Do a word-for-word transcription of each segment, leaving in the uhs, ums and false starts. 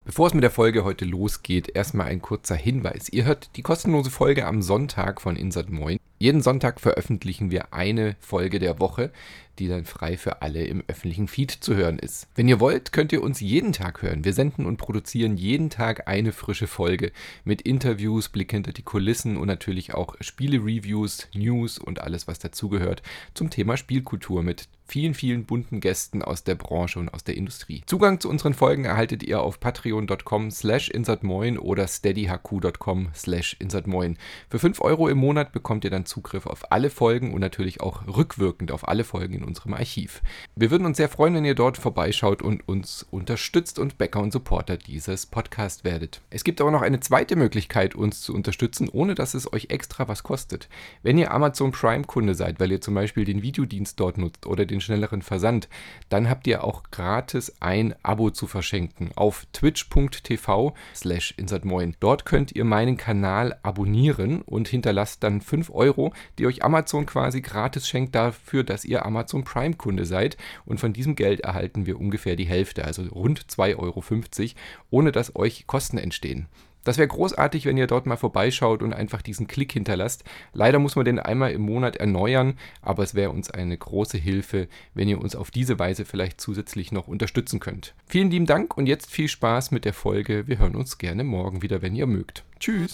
Bevor es mit der Folge heute losgeht, erstmal ein kurzer Hinweis. Ihr hört die kostenlose Folge am Sonntag von Insert Moin. Jeden Sonntag veröffentlichen wir eine Folge der Woche, die dann frei für alle im öffentlichen Feed zu hören ist. Wenn ihr wollt, könnt ihr uns jeden Tag hören. Wir senden und produzieren jeden Tag eine frische Folge mit Interviews, Blick hinter die Kulissen und natürlich auch Spiele-Reviews, News und alles, was dazugehört zum Thema Spielkultur mit vielen, vielen bunten Gästen aus der Branche und aus der Industrie. Zugang zu unseren Folgen erhaltet ihr auf patreon.com slash insertmoin oder steadyhq.com slash insertmoin. Für fünf Euro im Monat bekommt ihr dann Zugriff auf alle Folgen und natürlich auch rückwirkend auf alle Folgen in unserem Archiv. Wir würden uns sehr freuen, wenn ihr dort vorbeischaut und uns unterstützt und Backer und Supporter dieses Podcasts werdet. Es gibt aber noch eine zweite Möglichkeit, uns zu unterstützen, ohne dass es euch extra was kostet. Wenn ihr Amazon Prime-Kunde seid, weil ihr zum Beispiel den Videodienst dort nutzt oder den schnelleren Versand, dann habt ihr auch gratis ein Abo zu verschenken auf twitch.tv slash insertmoin. Dort könnt ihr meinen Kanal abonnieren und hinterlasst dann fünf Euro, die euch Amazon quasi gratis schenkt dafür, dass ihr Amazon Prime Kunde seid, und von diesem Geld erhalten wir ungefähr die Hälfte, also rund zwei Euro fünfzig, ohne dass euch Kosten entstehen. Das wäre großartig, wenn ihr dort mal vorbeischaut und einfach diesen Klick hinterlasst. Leider muss man den einmal im Monat erneuern, aber es wäre uns eine große Hilfe, wenn ihr uns auf diese Weise vielleicht zusätzlich noch unterstützen könnt. Vielen lieben Dank und jetzt viel Spaß mit der Folge. Wir hören uns gerne morgen wieder, wenn ihr mögt. Tschüss!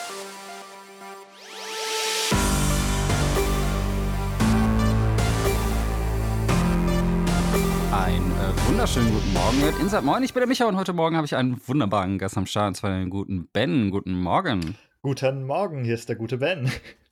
Einen äh, wunderschönen guten Morgen mit Insert Moin. Ich bin der Micha und heute Morgen habe ich einen wunderbaren Gast am Start, und zwar den guten Ben. Guten Morgen. Guten Morgen, hier ist der gute Ben.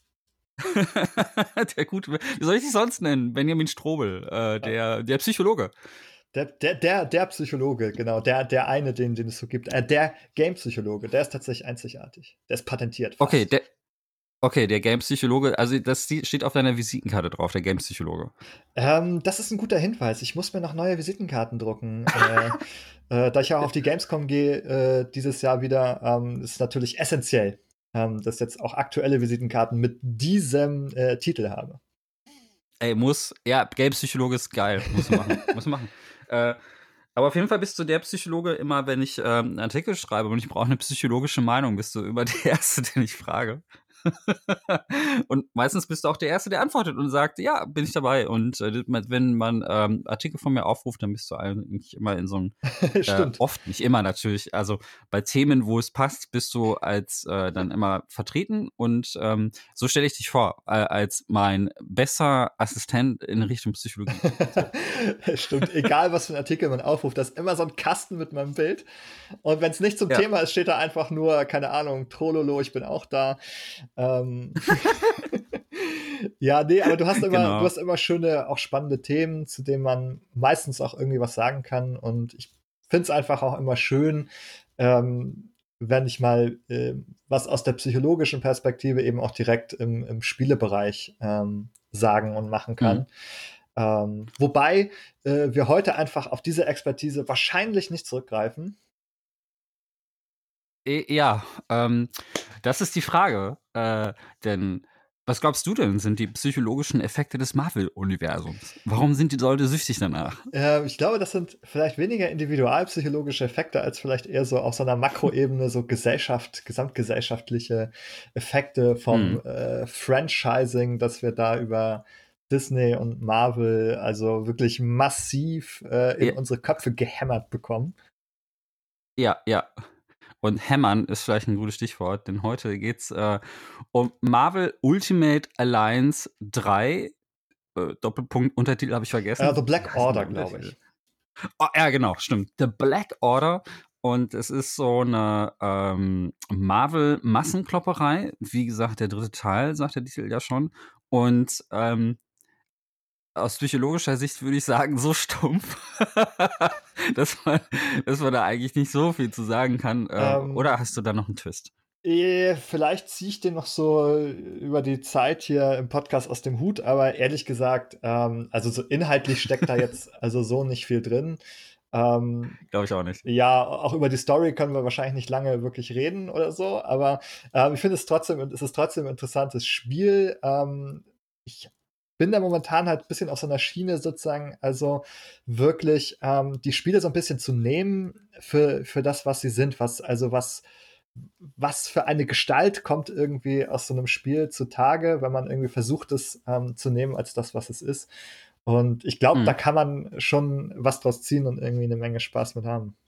Der gute Ben. Wie soll ich dich sonst nennen? Benjamin Strobel, äh, der, der Psychologe. Der, der, der, der Psychologe, genau, der, der eine, den, den es so gibt. Äh, der Game-Psychologe, der ist tatsächlich einzigartig. Der ist patentiert. Fast. Okay, der, okay, der Game-Psychologe, also das steht auf deiner Visitenkarte drauf, der Game-Psychologe. Ähm, das ist ein guter Hinweis. Ich muss mir noch neue Visitenkarten drucken. äh, äh, da ich auch auf die Gamescom gehe äh, dieses Jahr wieder, ähm, ist natürlich essentiell, ähm, dass jetzt auch aktuelle Visitenkarten mit diesem äh, Titel habe. Ey, muss, ja, Game-Psychologe ist geil, muss machen, muss machen. Äh, aber auf jeden Fall bist du der Psychologe, immer wenn ich ähm, einen Artikel schreibe und ich brauche eine psychologische Meinung, bist du immer der Erste, den ich frage. Und meistens bist du auch der Erste, der antwortet und sagt, ja, bin ich dabei. Und äh, wenn man ähm, Artikel von mir aufruft, dann bist du eigentlich immer in so einem, äh, oft, nicht immer natürlich, also bei Themen, wo es passt, bist du als äh, dann immer vertreten. Und ähm, so stelle ich dich vor, äh, als mein bester Assistent in Richtung Psychologie. So. Stimmt, egal was für ein Artikel man aufruft, da ist immer so ein Kasten mit meinem Bild. Und wenn es nicht zum ja. Thema ist, steht da einfach nur, keine Ahnung, Trololo, ich bin auch da. Ähm, ja, nee, aber du hast immer, genau. du hast immer schöne, auch spannende Themen, zu denen man meistens auch irgendwie was sagen kann. Und ich finde es einfach auch immer schön, ähm, wenn ich mal äh, was aus der psychologischen Perspektive eben auch direkt im, im Spielebereich ähm, sagen und machen kann. Mhm. Ähm, wobei äh, wir heute einfach auf diese Expertise wahrscheinlich nicht zurückgreifen. Ja, ähm, das ist die Frage. Äh, denn was glaubst du denn, sind die psychologischen Effekte des Marvel-Universums? Warum sind die Leute süchtig danach? Äh, ich glaube, das sind vielleicht weniger individualpsychologische Effekte, als vielleicht eher so auf so einer Makroebene so Gesellschaft, gesamtgesellschaftliche Effekte vom hm. äh, Franchising, dass wir da über Disney und Marvel also wirklich massiv äh, in ja. unsere Köpfe gehämmert bekommen. Ja, ja. Und hämmern ist vielleicht ein gutes Stichwort, denn heute geht's äh, um Marvel Ultimate Alliance drei. Äh, Doppelpunkt, Untertitel habe ich vergessen. Uh, The Black Order, glaube ich. Oh, ja, genau, stimmt. The Black Order. Und es ist so eine ähm, Marvel-Massenklopperei. Wie gesagt, der dritte Teil, sagt der Titel ja schon. Und ähm, aus psychologischer Sicht würde ich sagen, so stumpf, dass, man, dass man da eigentlich nicht so viel zu sagen kann. Ähm, Oder hast du da noch einen Twist? Vielleicht ziehe ich den noch so über die Zeit hier im Podcast aus dem Hut, aber ehrlich gesagt, ähm, also so inhaltlich steckt da jetzt also so nicht viel drin. Ähm, Glaube ich auch nicht. Ja, auch über die Story können wir wahrscheinlich nicht lange wirklich reden oder so, aber ähm, ich finde es trotzdem, es ist trotzdem ein interessantes Spiel. Ähm, ich bin da momentan halt ein bisschen auf so einer Schiene sozusagen, also wirklich ähm, die Spiele so ein bisschen zu nehmen für, für das, was sie sind, was, also was, was für eine Gestalt kommt irgendwie aus so einem Spiel zutage, wenn man irgendwie versucht, es ähm, zu nehmen als das, was es ist. Und ich glaube, da Mhm. kann man schon was draus ziehen und irgendwie eine Menge Spaß mit haben.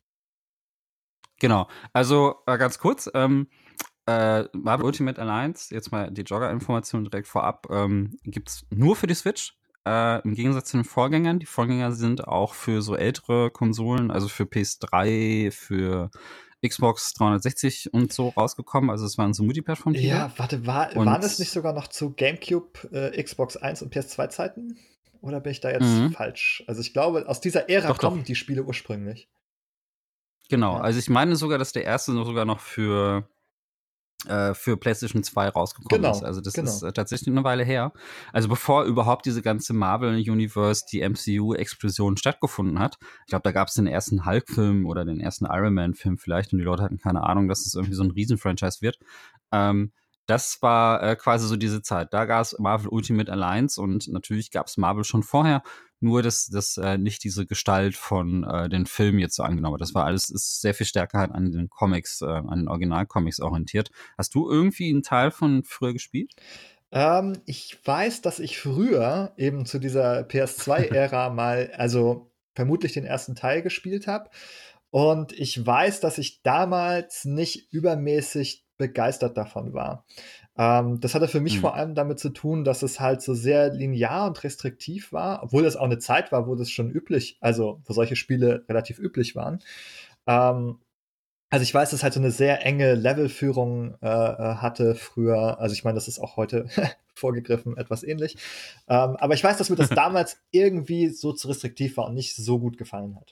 Genau. Also äh, ganz kurz, ähm, äh, Marvel Ultimate Alliance, jetzt mal die Jogger-Information direkt vorab, ähm, gibt's nur für die Switch. Äh, im Gegensatz zu den Vorgängern. Die Vorgänger sind auch für so ältere Konsolen, also für P S drei, für Xbox dreihundertsechzig und so rausgekommen. Also es waren so Multiplattform-Titel. Ja, warte, war, waren es nicht Und sogar noch zu GameCube, äh, Xbox eins und P S zwei Zeiten? Oder bin ich da jetzt mhm. falsch? Also ich glaube, aus dieser Ära Doch, doch. kommen die Spiele ursprünglich. Genau. Ja. Also ich meine sogar, dass der erste noch sogar noch für äh, für PlayStation zwei rausgekommen ist. Genau, Also das ist genau. äh, tatsächlich eine Weile her. Also bevor überhaupt diese ganze Marvel-Universe, die M C U-Explosion stattgefunden hat. Ich glaube, da gab es den ersten Hulk-Film oder den ersten Iron Man-Film vielleicht und die Leute hatten keine Ahnung, dass es das irgendwie so ein Riesen-Franchise wird. Ähm, das war äh, quasi so diese Zeit. Da gab es Marvel Ultimate Alliance und natürlich gab es Marvel schon vorher, nur dass das äh, nicht diese Gestalt von äh, den Filmen jetzt so angenommen hat. Das war alles, ist sehr viel stärker halt an den Comics, äh, an den Original-Comics orientiert. Hast du irgendwie einen Teil von früher gespielt? Ähm, ich weiß, dass ich früher eben zu dieser P S zwei Ära mal, also vermutlich den ersten Teil gespielt habe. Und ich weiß, dass ich damals nicht übermäßig begeistert davon war. Ähm, das hatte für mich Hm. vor allem damit zu tun, dass es halt so sehr linear und restriktiv war, obwohl es auch eine Zeit war, wo das schon üblich, also wo solche Spiele relativ üblich waren. Ähm, also ich weiß, dass halt so eine sehr enge Levelführung äh, äh, hatte früher. Also ich meine, das ist auch heute vorgegriffen etwas ähnlich. Ähm, aber ich weiß, dass mir das damals irgendwie so zu restriktiv war und nicht so gut gefallen hat.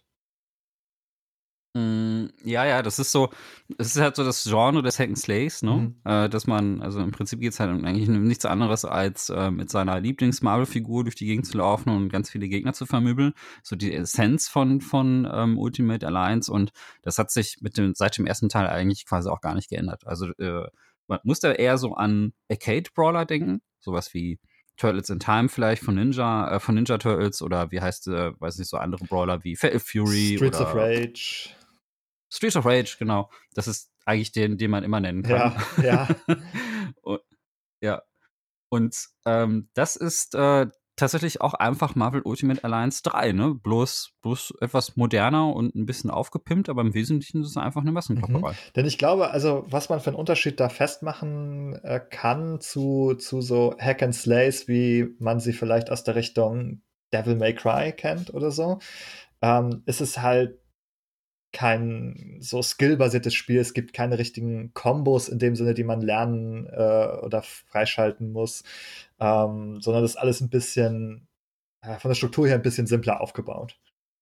Mm, Ja, ja, das ist so, es ist halt so das Genre des Hack and Slays, ne? Mhm. Äh, dass man, also im Prinzip geht's halt um eigentlich um nichts anderes, als äh, mit seiner Lieblings-Marvel-Figur durch die Gegend zu laufen und ganz viele Gegner zu vermöbeln. So die Essenz von, von ähm, Ultimate Alliance und das hat sich mit dem, seit dem ersten Teil eigentlich quasi auch gar nicht geändert. Also äh, man muss da eher so an Arcade-Brawler denken, sowas wie Turtles in Time vielleicht von Ninja, äh, von Ninja Turtles oder wie heißt, äh, weiß nicht, so andere Brawler wie Fatal Fury Streets of oder Rage. Streets of Rage, genau. Das ist eigentlich den, den man immer nennen kann. Ja, ja. Und, ja. Und ähm, das ist äh, tatsächlich auch einfach Marvel Ultimate Alliance drei, ne? Bloß, bloß etwas moderner und ein bisschen aufgepimpt, aber im Wesentlichen ist es einfach eine Mhm. Massenklopperei. Denn ich glaube, also was man für einen Unterschied da festmachen äh, kann zu, zu so Hack and Slays, wie man sie vielleicht aus der Richtung Devil May Cry kennt oder so, ähm, ist es halt kein so skillbasiertes Spiel. Es gibt keine richtigen Kombos in dem Sinne, die man lernen äh, oder freischalten muss, ähm, sondern das ist alles ein bisschen äh, von der Struktur her ein bisschen simpler aufgebaut.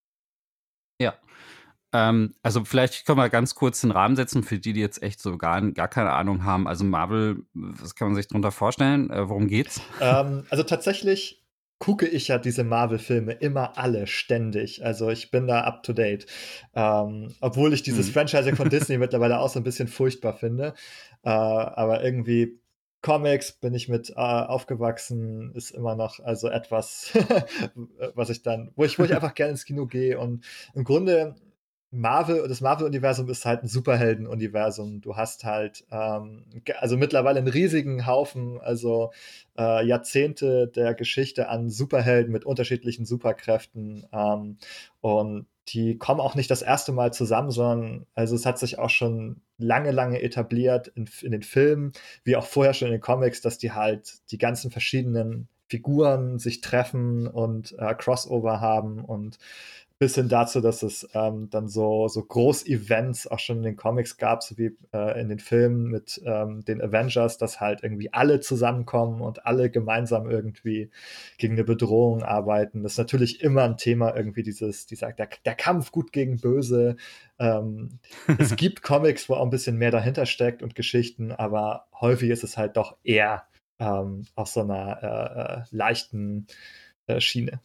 Ja. Ähm, also vielleicht können wir ganz kurz den Rahmen setzen für die, die jetzt echt so gar, gar keine Ahnung haben. Also Marvel, was kann man sich darunter vorstellen? Äh, worum geht's? Ähm, also tatsächlich gucke ich ja diese Marvel-Filme immer alle ständig. Also ich bin da up to date. Ähm, obwohl ich dieses Hm. Franchise von Disney mittlerweile auch so ein bisschen furchtbar finde. Äh, aber irgendwie Comics bin ich mit äh, aufgewachsen, ist immer noch also etwas, was ich dann, wo ich, wo ich einfach gerne ins Kino gehe. Und im Grunde Marvel, das Marvel-Universum ist halt ein Superhelden-Universum. Du hast halt, ähm, ge- also mittlerweile einen riesigen Haufen, also äh, Jahrzehnte der Geschichte an Superhelden mit unterschiedlichen Superkräften. Ähm, und die kommen auch nicht das erste Mal zusammen, sondern also es hat sich auch schon lange, lange etabliert in, in den Filmen, wie auch vorher schon in den Comics, dass die halt die ganzen verschiedenen Figuren sich treffen und äh, Crossover haben und bis hin dazu, dass es ähm, dann so, so Groß-Events auch schon in den Comics gab, so wie äh, in den Filmen mit ähm, den Avengers, dass halt irgendwie alle zusammenkommen und alle gemeinsam irgendwie gegen eine Bedrohung arbeiten. Das ist natürlich immer ein Thema, irgendwie dieses, dieser, der, der Kampf gut gegen böse. Ähm, es gibt Comics, wo auch ein bisschen mehr dahinter steckt und Geschichten, aber häufig ist es halt doch eher ähm, auf so einer äh, äh, leichten äh, Schiene.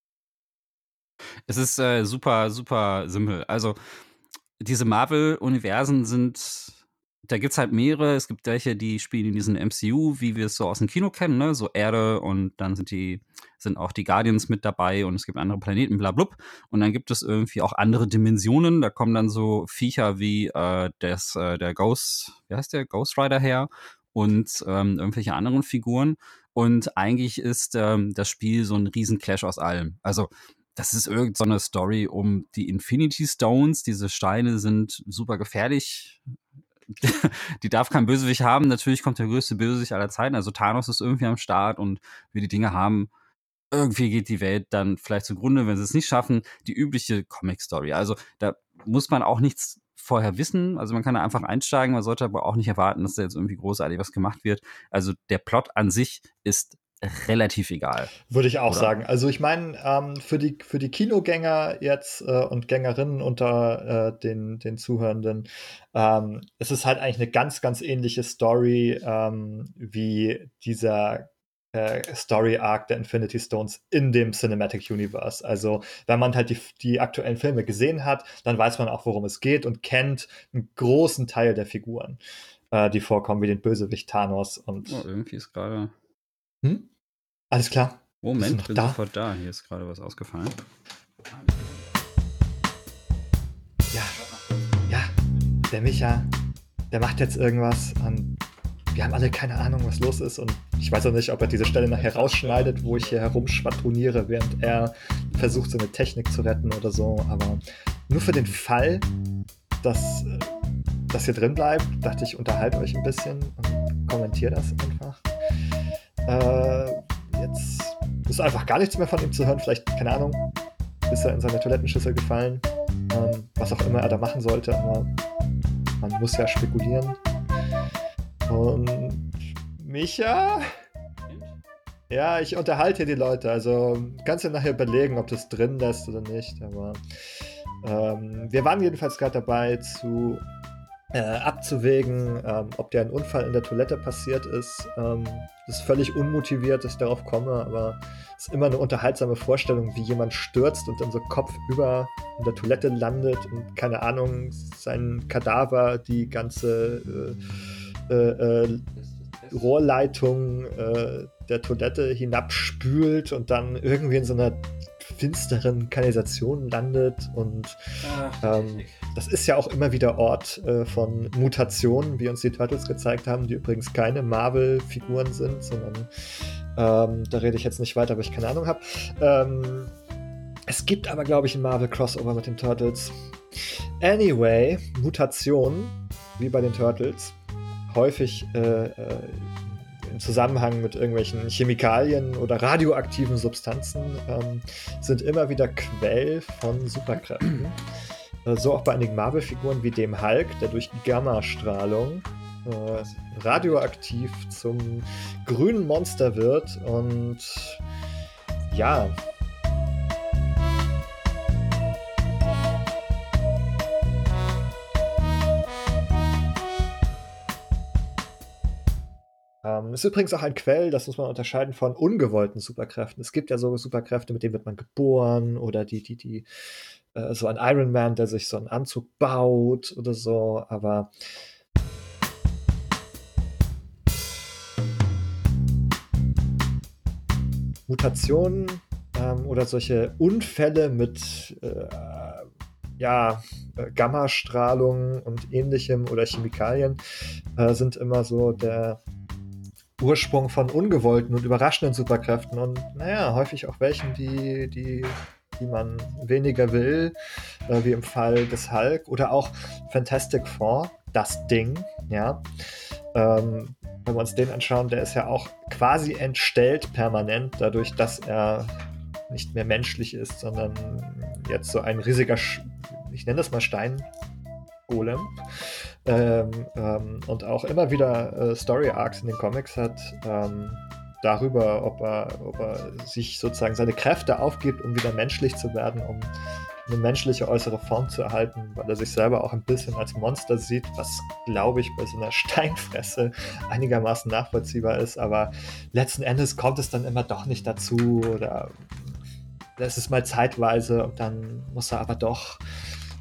Es ist äh, super, super simpel. Also diese Marvel-Universen sind da gibt es halt mehrere. Es gibt welche, die spielen in diesem M C U, wie wir es so aus dem Kino kennen, ne? So Erde und dann sind die sind auch die Guardians mit dabei und es gibt andere Planeten, bla blub. Und dann gibt es irgendwie auch andere Dimensionen. Da kommen dann so Viecher wie äh, das, äh, der Ghost, wie heißt der? Ghost Rider her und ähm, irgendwelche anderen Figuren. Und eigentlich ist ähm, das Spiel so ein Riesen-Clash aus allem. Also das ist irgend so eine Story um die Infinity Stones. Diese Steine sind super gefährlich. Die darf kein Bösewicht haben. Natürlich kommt der größte Bösewicht aller Zeiten. Also Thanos ist irgendwie am Start und wir die Dinge haben. Irgendwie geht die Welt dann vielleicht zugrunde, wenn sie es nicht schaffen. Die übliche Comic-Story. Also da muss man auch nichts vorher wissen. Also man kann da einfach einsteigen. Man sollte aber auch nicht erwarten, dass da jetzt irgendwie großartig was gemacht wird. Also der Plot an sich ist relativ egal. Würde ich auch oder? sagen. Also ich meine, ähm, für, die, für die Kinogänger jetzt äh, und Gängerinnen unter äh, den, den Zuhörenden, ähm, es ist halt eigentlich eine ganz, ganz ähnliche Story ähm, wie dieser äh, Story-Arc der Infinity Stones in dem Cinematic Universe. Also wenn man halt die, die aktuellen Filme gesehen hat, dann weiß man auch, worum es geht und kennt einen großen Teil der Figuren, äh, die vorkommen, wie den Bösewicht Thanos und Oh, irgendwie ist gerade... Hm? Alles klar. Moment, bin da? sofort da. Hier ist gerade was ausgefallen. Ja, ja, der Micha, der macht jetzt irgendwas und wir haben alle keine Ahnung, was los ist und ich weiß auch nicht, ob er diese Stelle nachher rausschneidet, wo ich hier herumschwadroniere, während er versucht, seine Technik zu retten oder so, aber nur für den Fall, dass das hier drin bleibt, dachte ich, unterhalte euch ein bisschen und kommentiere das einfach. Äh, jetzt ist einfach gar nichts mehr von ihm zu hören. Vielleicht, keine Ahnung, ist er in seine Toilettenschüssel gefallen. Ähm, was auch immer er da machen sollte, aber man muss ja spekulieren. Und Micha? Ja, ich unterhalte hier die Leute. Also kannst du nachher überlegen, ob du es drin lässt oder nicht. Aber ähm, wir waren jedenfalls gerade dabei zu Äh, abzuwägen, ähm, ob dir ein Unfall in der Toilette passiert ist. Ähm, das ist völlig unmotiviert, dass ich darauf komme, aber es ist immer eine unterhaltsame Vorstellung, wie jemand stürzt und dann so kopfüber in der Toilette landet und, keine Ahnung, sein Kadaver die ganze äh, äh, äh, Rohrleitung äh, der Toilette hinabspült und dann irgendwie in so einer finsteren Kanalisation landet und Ach, ähm, das ist ja auch immer wieder Ort äh, von Mutationen, wie uns die Turtles gezeigt haben, die übrigens keine Marvel-Figuren sind, sondern ähm, da rede ich jetzt nicht weiter, weil ich keine Ahnung habe. Ähm, es gibt aber, glaube ich, ein Marvel-Crossover mit den Turtles. Anyway, Mutationen, wie bei den Turtles, häufig äh, äh, im Zusammenhang mit irgendwelchen Chemikalien oder radioaktiven Substanzen ähm, sind immer wieder Quell von Superkräften. Äh, so auch bei einigen Marvel-Figuren wie dem Hulk, der durch Gammastrahlung äh, radioaktiv zum grünen Monster wird und ja. Ähm, ist übrigens auch ein Quell, das muss man unterscheiden von ungewollten Superkräften. Es gibt ja so Superkräfte, mit denen wird man geboren oder die, die, die, äh, so ein Iron Man, der sich so einen Anzug baut oder so, aber Mutationen ähm, oder solche Unfälle mit äh, ja, äh, Gammastrahlung und ähnlichem oder Chemikalien äh, sind immer so der Ursprung von ungewollten und überraschenden Superkräften und naja, häufig auch welchen, die, die, die man weniger will, äh, wie im Fall des Hulk oder auch Fantastic Four, das Ding, ja. Ähm, wenn wir uns den anschauen, der ist ja auch quasi entstellt permanent, dadurch, dass er nicht mehr menschlich ist, sondern jetzt so ein riesiger, Sch- ich nenne das mal Stein-Golem. Ähm, ähm, und auch immer wieder äh, Story-Arcs in den Comics hat, ähm, darüber, ob er, ob er sich sozusagen seine Kräfte aufgibt, um wieder menschlich zu werden, um eine menschliche äußere Form zu erhalten, weil er sich selber auch ein bisschen als Monster sieht, was, glaube ich, bei so einer Steinfresse einigermaßen nachvollziehbar ist, aber letzten Endes kommt es dann immer doch nicht dazu oder es ist mal zeitweise und dann muss er aber doch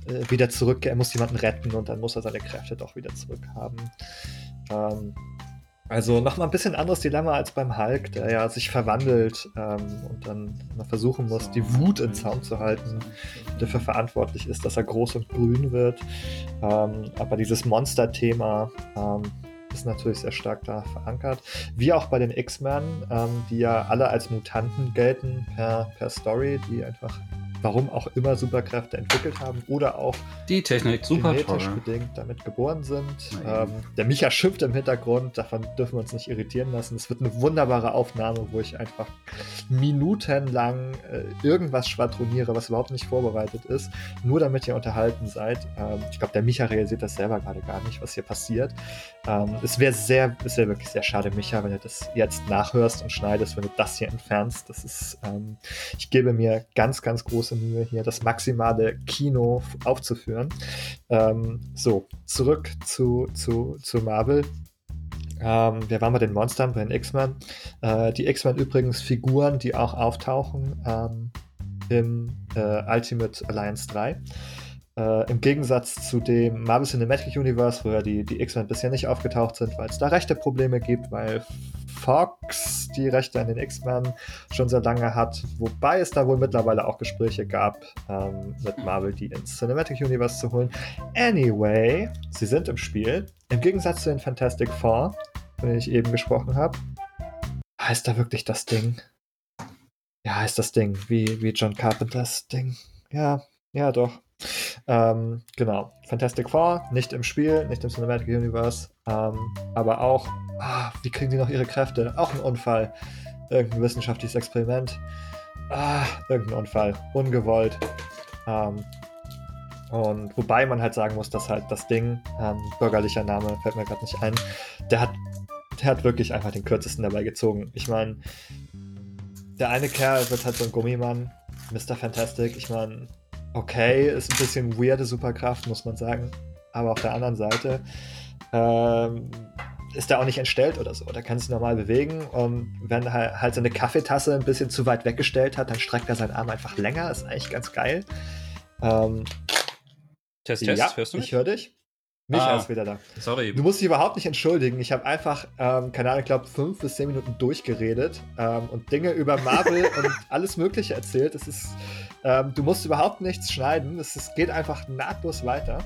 äh, wieder zurück, er muss jemanden retten und dann muss er seine Kräfte doch wieder zurückhaben. Ähm, also nochmal ein bisschen anderes Dilemma als beim Hulk, der ja sich verwandelt ähm, und dann mal versuchen muss, die Wut in Zaum zu halten, dafür verantwortlich ist, dass er groß und grün wird. Ähm, aber dieses Monster-Thema ähm, ist natürlich sehr stark da verankert. Wie auch bei den X-Men, ähm, die ja alle als Mutanten gelten per, per Story, die einfach, warum auch immer, Superkräfte entwickelt haben oder auch die Technik super genetisch toll. bedingt damit geboren sind. Ähm, der Micha schimpft im Hintergrund, davon dürfen wir uns nicht irritieren lassen. Es wird eine wunderbare Aufnahme, wo ich einfach minutenlang äh, irgendwas schwadroniere, was überhaupt nicht vorbereitet ist, nur damit ihr unterhalten seid. Ähm, ich glaube, der Micha realisiert das selber gerade gar nicht, was hier passiert. Ähm, es wäre sehr, es wäre wirklich sehr schade, Micha, wenn du das jetzt nachhörst und schneidest, wenn du das hier entfernst. Das ist, ähm, ich gebe mir ganz, ganz große Mühe, hier das maximale Kino aufzuführen. Ähm, so, zurück zu, zu, zu Marvel. Ähm, wir waren bei den Monstern, bei den X-Men. Äh, die X-Men übrigens Figuren, die auch auftauchen ähm, im äh, Ultimate Alliance drei. Äh, Im Gegensatz zu dem Marvel Cinematic Universe, wo ja die, die X-Men bisher nicht aufgetaucht sind, weil es da rechte Probleme gibt, weil Fox die Rechte an den X-Men schon sehr lange hat, wobei es da wohl mittlerweile auch Gespräche gab, ähm, mit Marvel die ins Cinematic Universe zu holen. Anyway, sie sind im Spiel. Im Gegensatz zu den Fantastic Four, von denen ich eben gesprochen habe. Heißt da wirklich das Ding? Ja, heißt das Ding, wie, wie John Carpenters Ding. Ja, ja doch. Ähm, genau. Fantastic Four, nicht im Spiel, nicht im Cinematic Universe, ähm, aber auch, ah, wie kriegen die noch ihre Kräfte? Auch ein Unfall. Irgendein wissenschaftliches Experiment. Ah, irgendein Unfall. Ungewollt. Ähm, und wobei man halt sagen muss, dass halt das Ding, ähm, bürgerlicher Name, fällt mir gerade nicht ein, der hat, der hat wirklich einfach den kürzesten dabei gezogen. Ich meine, der eine Kerl wird halt so ein Gummimann, Mister Fantastic, ich meine, okay, ist ein bisschen weirde Superkraft, muss man sagen. Aber auf der anderen Seite ähm, ist er auch nicht entstellt oder so. Der kann sich normal bewegen und wenn er halt seine Kaffeetasse ein bisschen zu weit weggestellt hat, dann streckt er seinen Arm einfach länger. Ist eigentlich ganz geil. Ähm, Test, Test, ja, hörst du mich? Ich höre dich. Micha Ah, ist wieder da. Sorry. Du musst dich überhaupt nicht entschuldigen. Ich habe einfach, ähm, keine Ahnung, ich glaube, fünf bis zehn Minuten durchgeredet ähm, und Dinge über Marvel und alles Mögliche erzählt. Es ist, ähm, du musst überhaupt nichts schneiden. Es, es geht einfach nahtlos weiter.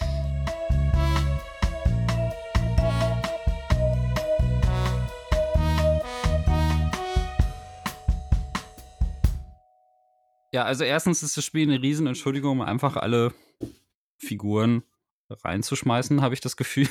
Ja, also erstens ist das Spiel eine Riesenentschuldigung, um einfach alle Figuren reinzuschmeißen, habe ich das Gefühl.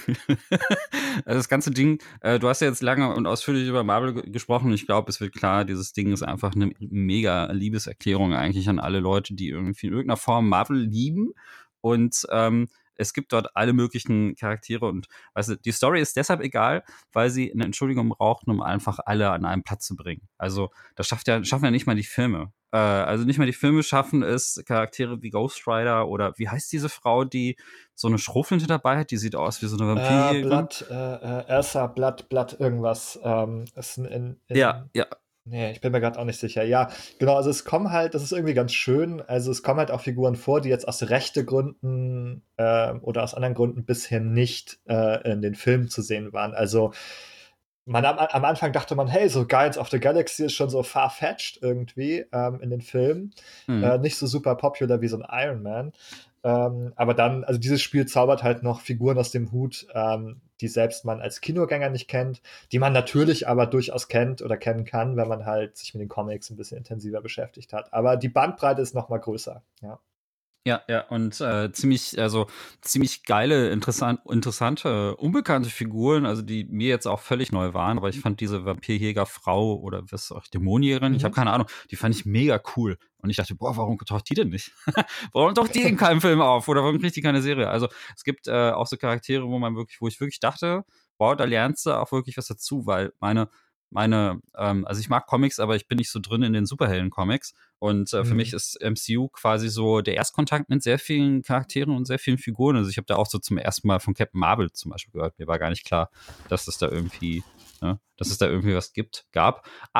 Also das ganze Ding, äh, du hast ja jetzt lange und ausführlich über Marvel g- gesprochen. Ich glaube, es wird klar, dieses Ding ist einfach eine mega Liebeserklärung eigentlich an alle Leute, die irgendwie in irgendeiner Form Marvel lieben. Und ähm, es gibt dort alle möglichen Charaktere und weißt du, die Story ist deshalb egal, weil sie eine Entschuldigung brauchten, um einfach alle an einen Platz zu bringen. Also das schafft ja, schaffen ja nicht mal die Filme. Äh, also nicht mal die Filme schaffen es, Charaktere wie Ghost Rider oder wie heißt diese Frau, die so eine Schrotflinte dabei hat, die sieht aus wie so eine Äh, Vampirjägerin. Blatt, äh, äh, Elsa, Blatt, Blatt, irgendwas. Ähm, ist in, in, in, Ja, ja. Nee, ich bin mir gerade auch nicht sicher. Ja, genau, also es kommen halt, das ist irgendwie ganz schön, also es kommen halt auch Figuren vor, die jetzt aus rechte Gründen äh, oder aus anderen Gründen bisher nicht äh, in den Filmen zu sehen waren. Also man, am, am Anfang dachte man, hey, so Guardians of the Galaxy ist schon so far-fetched irgendwie ähm, in den Filmen. Mhm. Äh, nicht so super popular wie so ein Iron Man. Ähm, aber dann, also dieses Spiel zaubert halt noch Figuren aus dem Hut, ähm, die selbst man als Kinogänger nicht kennt, die man natürlich aber durchaus kennt oder kennen kann, wenn man halt sich mit den Comics ein bisschen intensiver beschäftigt hat. Aber die Bandbreite ist noch mal größer, ja. Ja, ja, und äh, ziemlich, also ziemlich geile, interessant, interessante, unbekannte Figuren, also die mir jetzt auch völlig neu waren, aber ich fand diese Vampirjäger-Frau oder was auch, Dämonjägerin, Mhm. ich habe keine Ahnung, die fand ich mega cool. Und ich dachte, boah, warum taucht die denn nicht? Warum taucht die in keinem Film auf? Oder warum kriegt die keine Serie? Also es gibt äh, auch so Charaktere, wo man wirklich, wo ich wirklich dachte, boah, da lernst du auch wirklich was dazu, weil meine meine, ähm, also ich mag Comics, aber ich bin nicht so drin in den Superhelden-Comics. Und äh, für Mhm. mich ist M C U quasi so der Erstkontakt mit sehr vielen Charakteren und sehr vielen Figuren. Also ich habe da auch so zum ersten Mal von Captain Marvel zum Beispiel gehört. Mir war gar nicht klar, dass es da irgendwie, ne, dass es da irgendwie was gibt, gab. Aber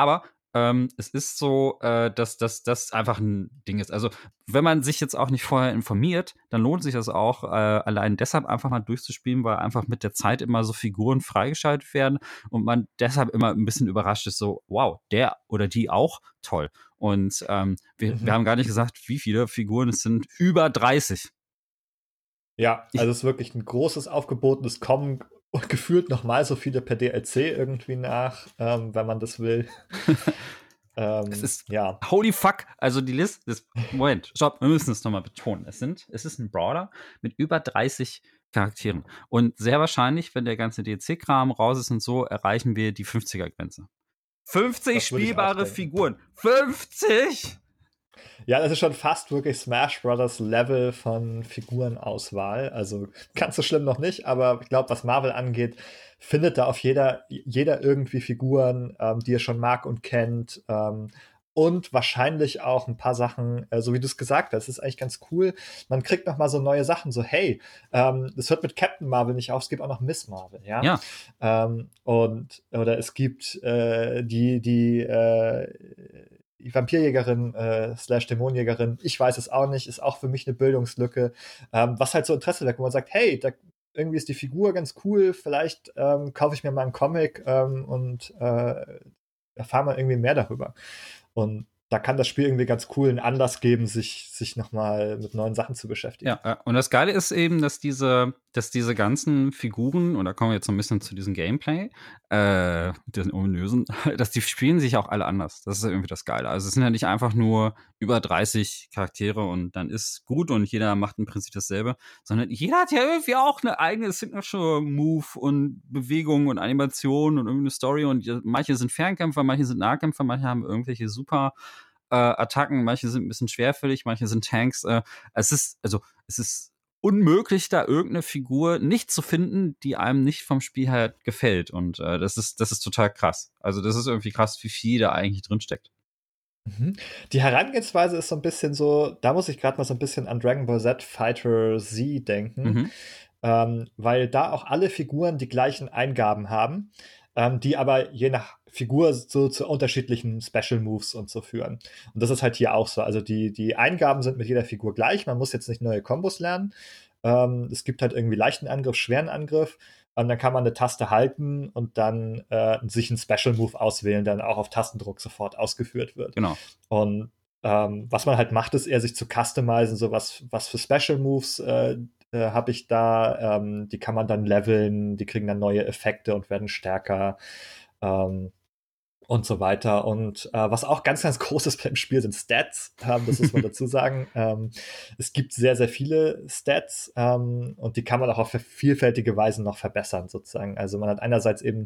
Ähm, es ist so, äh, dass das einfach ein Ding ist. Also, wenn man sich jetzt auch nicht vorher informiert, dann lohnt sich das auch, äh, allein deshalb einfach mal durchzuspielen, weil einfach mit der Zeit immer so Figuren freigeschaltet werden und man deshalb immer ein bisschen überrascht ist, so, wow, der oder die auch, toll. Und ähm, wir, Mhm. wir haben gar nicht gesagt, wie viele Figuren, es sind über dreißig. Ja, Ich- also es ist wirklich ein großes Aufgebot und es kommen gefühlt noch mal so viele per D L C irgendwie nach, ähm, wenn man das will. ähm, Es ist ja. holy fuck. Also die Liste ist. Moment, stopp, wir müssen es nochmal betonen. Es sind, es ist ein Brawler mit über dreißig Charakteren. Und sehr wahrscheinlich, wenn der ganze D L C-Kram raus ist und so, erreichen wir die fünfziger-Grenze. fünfzig Das würde ich auch spielbare denken. Figuren. fünfzig! Ja, das ist schon fast wirklich Smash Brothers Level von Figurenauswahl. Also ganz so schlimm noch nicht, aber ich glaube, was Marvel angeht, findet da auf jeder, jeder irgendwie Figuren, ähm, die er schon mag und kennt. Ähm, und wahrscheinlich auch ein paar Sachen, äh, so wie du es gesagt hast, ist eigentlich ganz cool. Man kriegt noch mal so neue Sachen, so hey, ähm, das hört mit Captain Marvel nicht auf, es gibt auch noch Miss Marvel, ja. Ja. Ähm, und oder es gibt äh, die die äh, die Vampirjägerin äh, slash Dämonenjägerin, ich weiß es auch nicht, ist auch für mich eine Bildungslücke, ähm, was halt so Interesse weckt, wo man sagt, hey, da, irgendwie ist die Figur ganz cool, vielleicht ähm, kaufe ich mir mal einen Comic ähm, und äh, erfahre mal irgendwie mehr darüber. Und da kann das Spiel irgendwie ganz cool einen Anlass geben, sich, sich nochmal mit neuen Sachen zu beschäftigen. Ja, ja, und das Geile ist eben, dass diese, dass diese ganzen Figuren, und da kommen wir jetzt so ein bisschen zu diesem Gameplay, äh, den ominösen, dass die spielen sich auch alle anders. Das ist irgendwie das Geile. Also es sind ja nicht einfach nur über dreißig Charaktere und dann ist gut und jeder macht im Prinzip dasselbe, sondern jeder hat ja irgendwie auch eine eigene Signature-Move und Bewegung und Animation und irgendwie eine Story und manche sind Fernkämpfer, manche sind Nahkämpfer, manche haben irgendwelche super äh, Attacken, manche sind ein bisschen schwerfällig, manche sind Tanks. Äh, es ist, also, es ist unmöglich, da irgendeine Figur nicht zu finden, die einem nicht vom Spiel her gefällt. Und äh, das ist, das ist total krass. Also, das ist irgendwie krass, wie viel da eigentlich drinsteckt. Mhm. Die Herangehensweise ist so ein bisschen so, da muss ich gerade mal so ein bisschen an Dragon Ball Z Fighter Z denken, Mhm. ähm, weil da auch alle Figuren die gleichen Eingaben haben, ähm, die aber je nach Figur so zu unterschiedlichen Special Moves und so führen. Und das ist halt hier auch so. Also die, die Eingaben sind mit jeder Figur gleich. Man muss jetzt nicht neue Kombos lernen. Ähm, es gibt halt irgendwie leichten Angriff, schweren Angriff. Und dann kann man eine Taste halten und dann äh, sich einen Special Move auswählen, der dann auch auf Tastendruck sofort ausgeführt wird. Genau. Und ähm, was man halt macht, ist eher sich zu customizen, so was, was für Special Moves äh, äh, habe ich da. Ähm, die kann man dann leveln, die kriegen dann neue Effekte und werden stärker. Ähm, und so weiter. Und äh, was auch ganz, ganz groß ist beim Spiel, sind Stats. Ähm, das muss man dazu sagen. Ähm, es gibt sehr, sehr viele Stats ähm, und die kann man auch auf vielfältige Weisen noch verbessern, sozusagen. Also man hat einerseits eben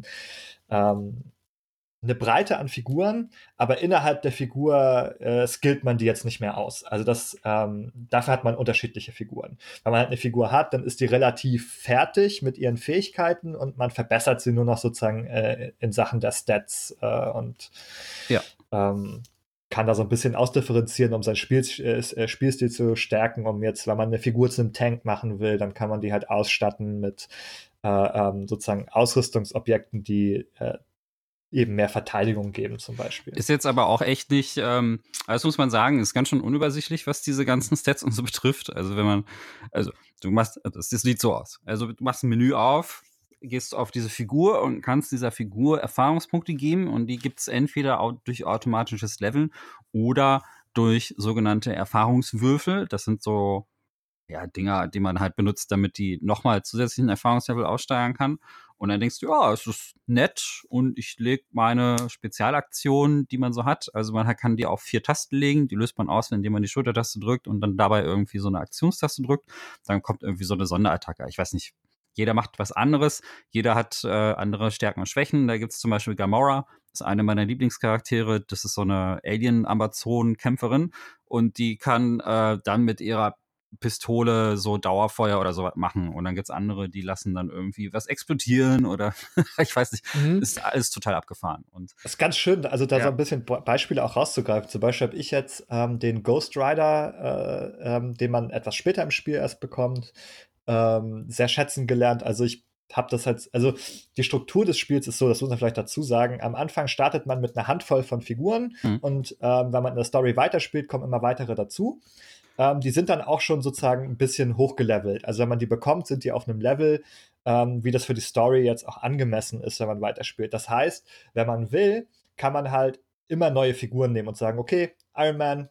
ähm, eine Breite an Figuren, aber innerhalb der Figur äh, skillt man die jetzt nicht mehr aus. Also das, ähm, dafür hat man unterschiedliche Figuren. Wenn man halt eine Figur hat, dann ist die relativ fertig mit ihren Fähigkeiten und man verbessert sie nur noch sozusagen äh, in Sachen der Stats äh, und Ja. ähm, kann da so ein bisschen ausdifferenzieren, um sein Spiel, äh, Spielstil zu stärken, um jetzt, wenn man eine Figur zu einem Tank machen will, dann kann man die halt ausstatten mit äh, ähm, sozusagen Ausrüstungsobjekten, die äh, eben mehr Verteidigung geben zum Beispiel. Ist jetzt aber auch echt nicht, ähm, das muss man sagen, ist ganz schön unübersichtlich, was diese ganzen Stats und so betrifft. Also wenn man, also du machst, das, das sieht so aus. Also du machst ein Menü auf, gehst auf diese Figur und kannst dieser Figur Erfahrungspunkte geben und die gibt's entweder au- durch automatisches Leveln oder durch sogenannte Erfahrungswürfel. Das sind so ja, Dinger, die man halt benutzt, damit die nochmal zusätzlichen Erfahrungslevel aussteigern kann. Und dann denkst du, ja, es ist nett und ich lege meine Spezialaktionen, die man so hat. Also man kann die auf vier Tasten legen, die löst man aus, indem man die Schultertaste drückt und dann dabei irgendwie so eine Aktionstaste drückt. Dann kommt irgendwie so eine Sonderattacke. Ich weiß nicht, jeder macht was anderes, jeder hat äh, andere Stärken und Schwächen. Da gibt's zum Beispiel Gamora, das ist eine meiner Lieblingscharaktere. Das ist so eine Alien-Amazon-Kämpferin und die kann äh, dann mit ihrer Pistole so Dauerfeuer oder sowas machen. Und dann gibt's andere, die lassen dann irgendwie was explodieren oder ich weiß nicht. Mhm. Ist alles total abgefahren. Und das ist ganz schön, also da ja. so ein bisschen Beispiele auch rauszugreifen. Zum Beispiel habe ich jetzt ähm, den Ghost Rider, äh, ähm, den man etwas später im Spiel erst bekommt, ähm, sehr schätzen gelernt. Also ich habe das halt, also die Struktur des Spiels ist so, das muss man vielleicht dazu sagen, am Anfang startet man mit einer Handvoll von Figuren mhm. und ähm, wenn man in der Story weiterspielt, kommen immer weitere dazu. Ähm, die sind dann auch schon sozusagen ein bisschen hochgelevelt. Also wenn man die bekommt, sind die auf einem Level, ähm, wie das für die Story jetzt auch angemessen ist, wenn man weiterspielt. Das heißt, wenn man will, kann man halt immer neue Figuren nehmen und sagen, okay, Iron Man,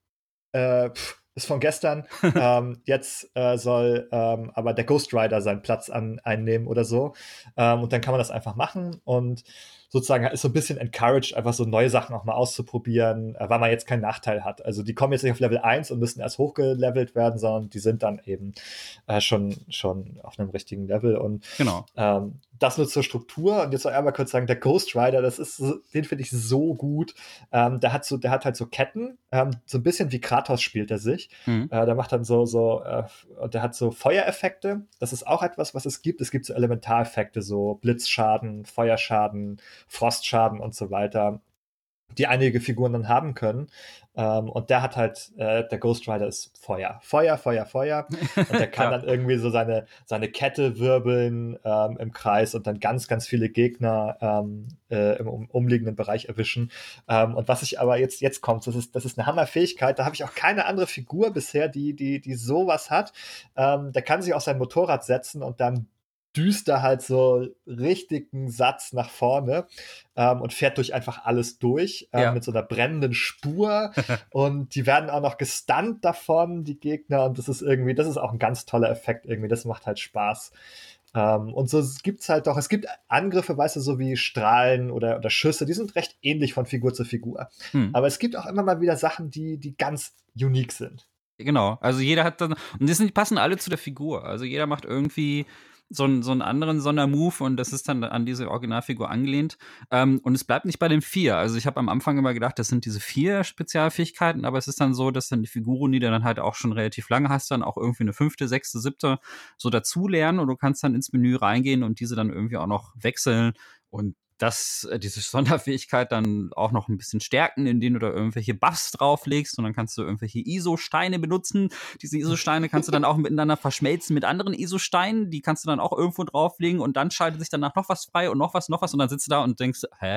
äh, pff, ist von gestern, ähm, jetzt äh, soll ähm, aber der Ghost Rider seinen Platz an, einnehmen oder so. Ähm, und dann kann man das einfach machen und sozusagen ist so ein bisschen encouraged, einfach so neue Sachen auch mal auszuprobieren, äh, weil man jetzt keinen Nachteil hat. Also die kommen jetzt nicht auf Level eins und müssen erst hochgelevelt werden, sondern die sind dann eben äh, schon, schon auf einem richtigen Level. Und genau. ähm, das nur zur Struktur. Und jetzt noch einmal kurz sagen, der Ghost Rider, das ist, den finde ich so gut. Ähm, der hat so, der hat halt so Ketten, ähm, so ein bisschen wie Kratos spielt er sich. Mhm. Äh, der macht dann so, so, äh, und der hat so Feuereffekte. Das ist auch etwas, was es gibt. Es gibt so Elementareffekte, so Blitzschaden, Feuerschaden, Frostschaden und so weiter, die einige Figuren dann haben können. Ähm, und der hat halt, äh, der Ghost Rider ist Feuer. Feuer, Feuer, Feuer. Und der kann dann irgendwie so seine, seine Kette wirbeln ähm, im Kreis und dann ganz, ganz viele Gegner ähm, äh, im um, umliegenden Bereich erwischen. Ähm, und was ich aber jetzt, jetzt kommt, das ist, das ist eine Hammerfähigkeit. Da habe ich auch keine andere Figur bisher, die, die, die sowas hat. Ähm, der kann sich auf sein Motorrad setzen und dann düst er halt so richtigen Satz nach vorne ähm, und fährt durch einfach alles durch ähm, ja. mit so einer brennenden Spur und die werden auch noch gestunt davon, die Gegner, und das ist irgendwie, das ist auch ein ganz toller Effekt irgendwie, das macht halt Spaß. Ähm, und so gibt's halt doch, es gibt Angriffe, weißt du, so wie Strahlen oder, oder Schüsse, die sind recht ähnlich von Figur zu Figur. Hm. Aber es gibt auch immer mal wieder Sachen, die, die ganz unique sind. Genau, also jeder hat dann, und die passen alle zu der Figur, also jeder macht irgendwie so einen, so einen anderen Sondermove und das ist dann an diese Originalfigur angelehnt. Ähm, und es bleibt nicht bei den vier. Also ich habe am Anfang immer gedacht, das sind diese vier Spezialfähigkeiten, aber es ist dann so, dass dann die Figuren, die du dann halt auch schon relativ lange hast, dann auch irgendwie eine fünfte, sechste, siebte so dazulernen und du kannst dann ins Menü reingehen und diese dann irgendwie auch noch wechseln und dass äh, diese Sonderfähigkeit dann auch noch ein bisschen stärken, indem du da irgendwelche Buffs drauflegst und dann kannst du irgendwelche I S O-Steine benutzen. Diese I S O-Steine kannst du dann auch miteinander verschmelzen mit anderen I S O-Steinen, die kannst du dann auch irgendwo drauflegen und dann schaltet sich danach noch was frei und noch was, noch was und dann sitzt du da und denkst, hä?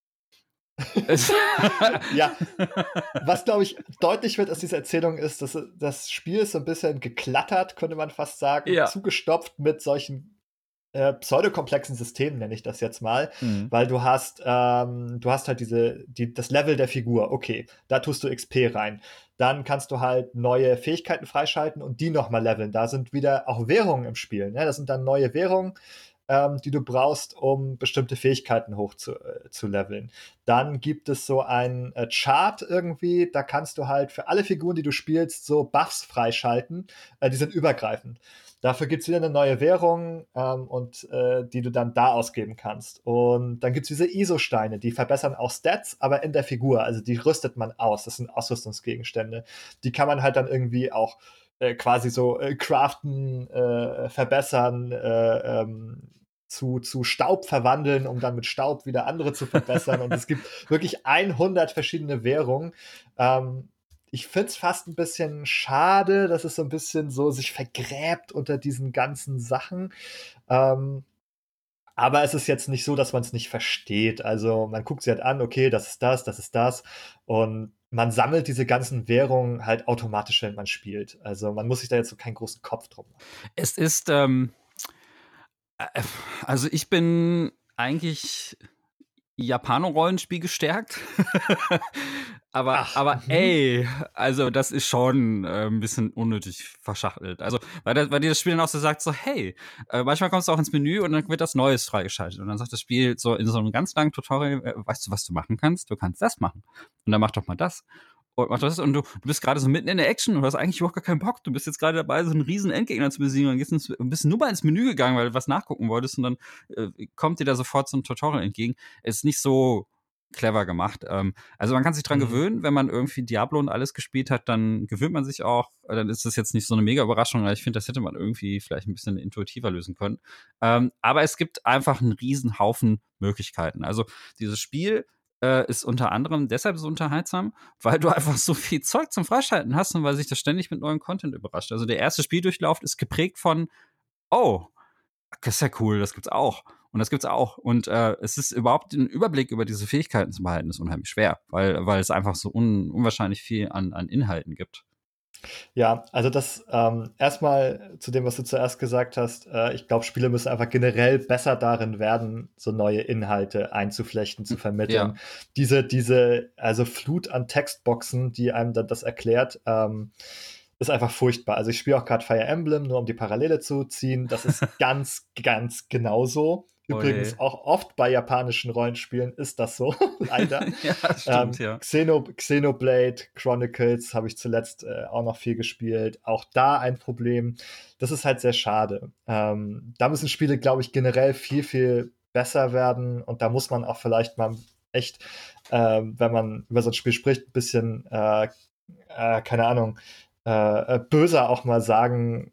Ja, was glaube ich deutlich wird aus dieser Erzählung ist, dass das Spiel ist so ein bisschen geklattert, könnte man fast sagen, ja. zugestopft mit solchen Äh, pseudokomplexen System, nenne ich das jetzt mal, mhm. weil du hast ähm, du hast halt diese die, das Level der Figur, okay, da tust du X P rein, dann kannst du halt neue Fähigkeiten freischalten und die nochmal leveln, da sind wieder auch Währungen im Spiel, ne? Das sind dann neue Währungen, ähm, die du brauchst, um bestimmte Fähigkeiten hoch zu, äh, zu leveln. Dann gibt es so ein äh, Chart irgendwie, da kannst du halt für alle Figuren, die du spielst, so Buffs freischalten, äh, die sind übergreifend. Dafür gibt es wieder eine neue Währung, ähm, und äh, die du dann da ausgeben kannst. Und dann gibt es diese I S O-Steine, die verbessern auch Stats, aber in der Figur. Also die rüstet man aus. Das sind Ausrüstungsgegenstände. Die kann man halt dann irgendwie auch äh, quasi so äh, craften, äh, verbessern, äh, ähm, zu, zu Staub verwandeln, um dann mit Staub wieder andere zu verbessern. Und es gibt wirklich hundert verschiedene Währungen. Ähm, Ich finde es fast ein bisschen schade, dass es so ein bisschen so sich vergräbt unter diesen ganzen Sachen. Ähm, aber es ist jetzt nicht so, dass man es nicht versteht. Also man guckt sich halt an, okay, das ist das, das ist das. Und man sammelt diese ganzen Währungen halt automatisch, wenn man spielt. Also man muss sich da jetzt so keinen großen Kopf drum machen. Es ist, ähm, also ich bin eigentlich Japano-Rollenspiel gestärkt. aber, Ach, aber ey, also das ist schon äh, ein bisschen unnötig verschachtelt. Also, weil, das, weil dir das Spiel dann auch so sagt, so, hey, äh, manchmal kommst du auch ins Menü und dann wird das Neues freigeschaltet. Und dann sagt das Spiel so in so einem ganz langen Tutorial, äh, weißt du, was du machen kannst? Du kannst das machen. Und dann mach doch mal das. Und mach das und du, du bist gerade so mitten in der Action und hast eigentlich überhaupt gar keinen Bock. Du bist jetzt gerade dabei, so einen riesen Endgegner zu besiegen und gehst ins, bist nur mal ins Menü gegangen, weil du was nachgucken wolltest und dann äh, kommt dir da sofort so ein Tutorial entgegen. Ist nicht so clever gemacht. Ähm, also man kann sich dran mhm. gewöhnen, wenn man irgendwie Diablo und alles gespielt hat, dann gewöhnt man sich auch. Dann ist das jetzt nicht so eine mega Überraschung, aber ich finde, das hätte man irgendwie vielleicht ein bisschen intuitiver lösen können. Ähm, aber es gibt einfach einen riesen Haufen Möglichkeiten. Also dieses Spiel Äh, ist unter anderem deshalb so unterhaltsam, weil du einfach so viel Zeug zum Freischalten hast und weil sich das ständig mit neuem Content überrascht. Also der erste Spieldurchlauf ist geprägt von, oh, Das ist ja cool, das gibt's auch. Und das gibt's auch. Und äh, es ist überhaupt den Überblick über diese Fähigkeiten zu behalten, ist unheimlich schwer, weil, weil es einfach so un, unwahrscheinlich viel an, an Inhalten gibt. Ja, also das ähm, erstmal zu dem, was du zuerst gesagt hast. Äh, ich glaube, Spiele müssen einfach generell besser darin werden, so neue Inhalte einzuflechten, zu vermitteln. Ja. Diese, diese, also Flut an Textboxen, die einem dann das erklärt, ähm, ist einfach furchtbar. Also ich spiele auch gerade Fire Emblem, nur um die Parallele zu ziehen. Das ist ganz, ganz genauso. Übrigens Oje. auch oft bei japanischen Rollenspielen ist das so, leider. Ja, stimmt, ähm, ja. Xeno, Xenoblade Chronicles habe ich zuletzt äh, auch noch viel gespielt. Auch da ein Problem. Das ist halt sehr schade. Ähm, da müssen Spiele, glaube ich, generell viel, viel besser werden. Und da muss man auch vielleicht mal echt, äh, wenn man über so ein Spiel spricht, ein bisschen, äh, äh, keine Ahnung, äh, böser auch mal sagen,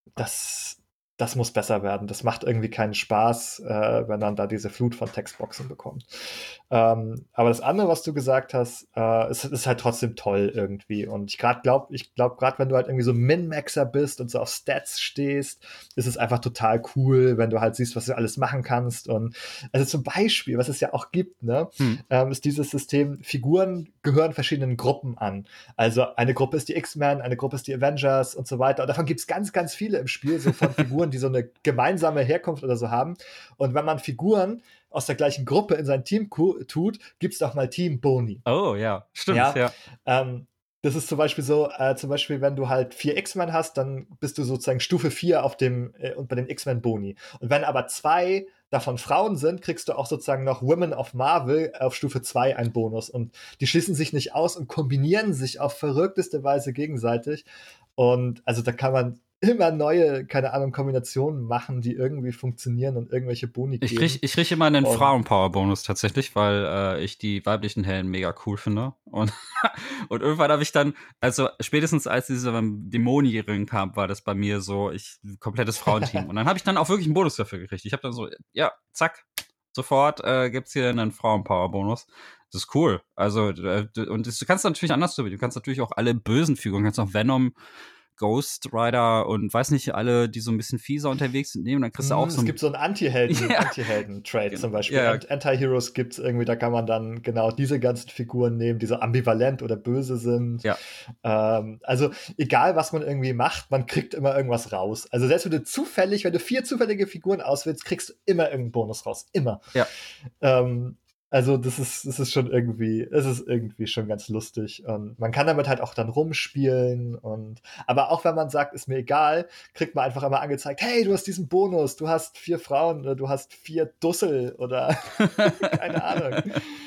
dass das muss besser werden. Das macht irgendwie keinen Spaß, äh, wenn man da diese Flut von Textboxen bekommt. Ähm, aber das andere, was du gesagt hast, äh, ist, ist halt trotzdem toll irgendwie. Und ich gerade glaube, ich glaube, gerade wenn du halt irgendwie so Min-Maxer bist und so auf Stats stehst, ist es einfach total cool, wenn du halt siehst, was du alles machen kannst. Und also zum Beispiel, was es ja auch gibt, ne, Hm. ähm, ist dieses System, Figuren gehören verschiedenen Gruppen an. Also eine Gruppe ist die X-Men, eine Gruppe ist die Avengers und so weiter. Und davon gibt es ganz, ganz viele im Spiel, so von Figuren, die so eine gemeinsame Herkunft oder so haben. Und wenn man Figuren aus der gleichen Gruppe in sein Team tut, gibt es doch mal Team-Boni. Oh, ja, stimmt, Ja. ja. Ähm, das ist zum Beispiel so, äh, zum Beispiel, wenn du halt vier X-Men hast, dann bist du sozusagen Stufe vier auf dem, äh, und bei den X-Men-Boni. Und wenn aber zwei davon Frauen sind, kriegst du auch sozusagen noch Women of Marvel auf Stufe zwei einen Bonus. Und die schließen sich nicht aus und kombinieren sich auf verrückteste Weise gegenseitig. Und also da kann man immer neue, keine Ahnung, Kombinationen machen, die irgendwie funktionieren und irgendwelche Boni Ich geben. krieg, ich krieg immer einen Und- Frauenpower-Bonus tatsächlich, weil äh, ich die weiblichen Helden mega cool finde. Und, und irgendwann habe ich dann, also spätestens als diese Dämonenjährigen kam, war das bei mir so, ich komplettes Frauenteam. Und dann habe ich dann auch wirklich einen Bonus dafür gekriegt. Ich habe dann so, ja, zack, sofort äh, gibt's hier einen Frauenpower-Bonus. Das ist cool. Also, äh, und das, du kannst natürlich anders tun. Du kannst natürlich auch alle bösen Figuren, du kannst auch Venom, Ghost Rider und weiß nicht, alle, die so ein bisschen fieser unterwegs sind, nehmen, dann kriegst du auch Mm, so es ein. gibt so einen Anti-Helden, Ja. Anti-Helden-Trade Genau. zum Beispiel. Ja, ja. Ant- Anti-Heroes gibt es irgendwie, da kann man dann genau diese ganzen Figuren nehmen, die so ambivalent oder böse sind. Ja. Ähm, also egal, was man irgendwie macht, man kriegt immer irgendwas raus. Also selbst wenn du zufällig, wenn du vier zufällige Figuren auswählst, kriegst du immer irgendeinen Bonus raus. Immer. Ja. Ähm, also das ist, das ist schon irgendwie, es ist irgendwie schon ganz lustig. Und man kann damit halt auch dann rumspielen. Und aber auch wenn man sagt, ist mir egal, kriegt man einfach immer angezeigt, hey, du hast diesen Bonus, du hast vier Frauen oder du hast vier Dussel oder keine Ahnung.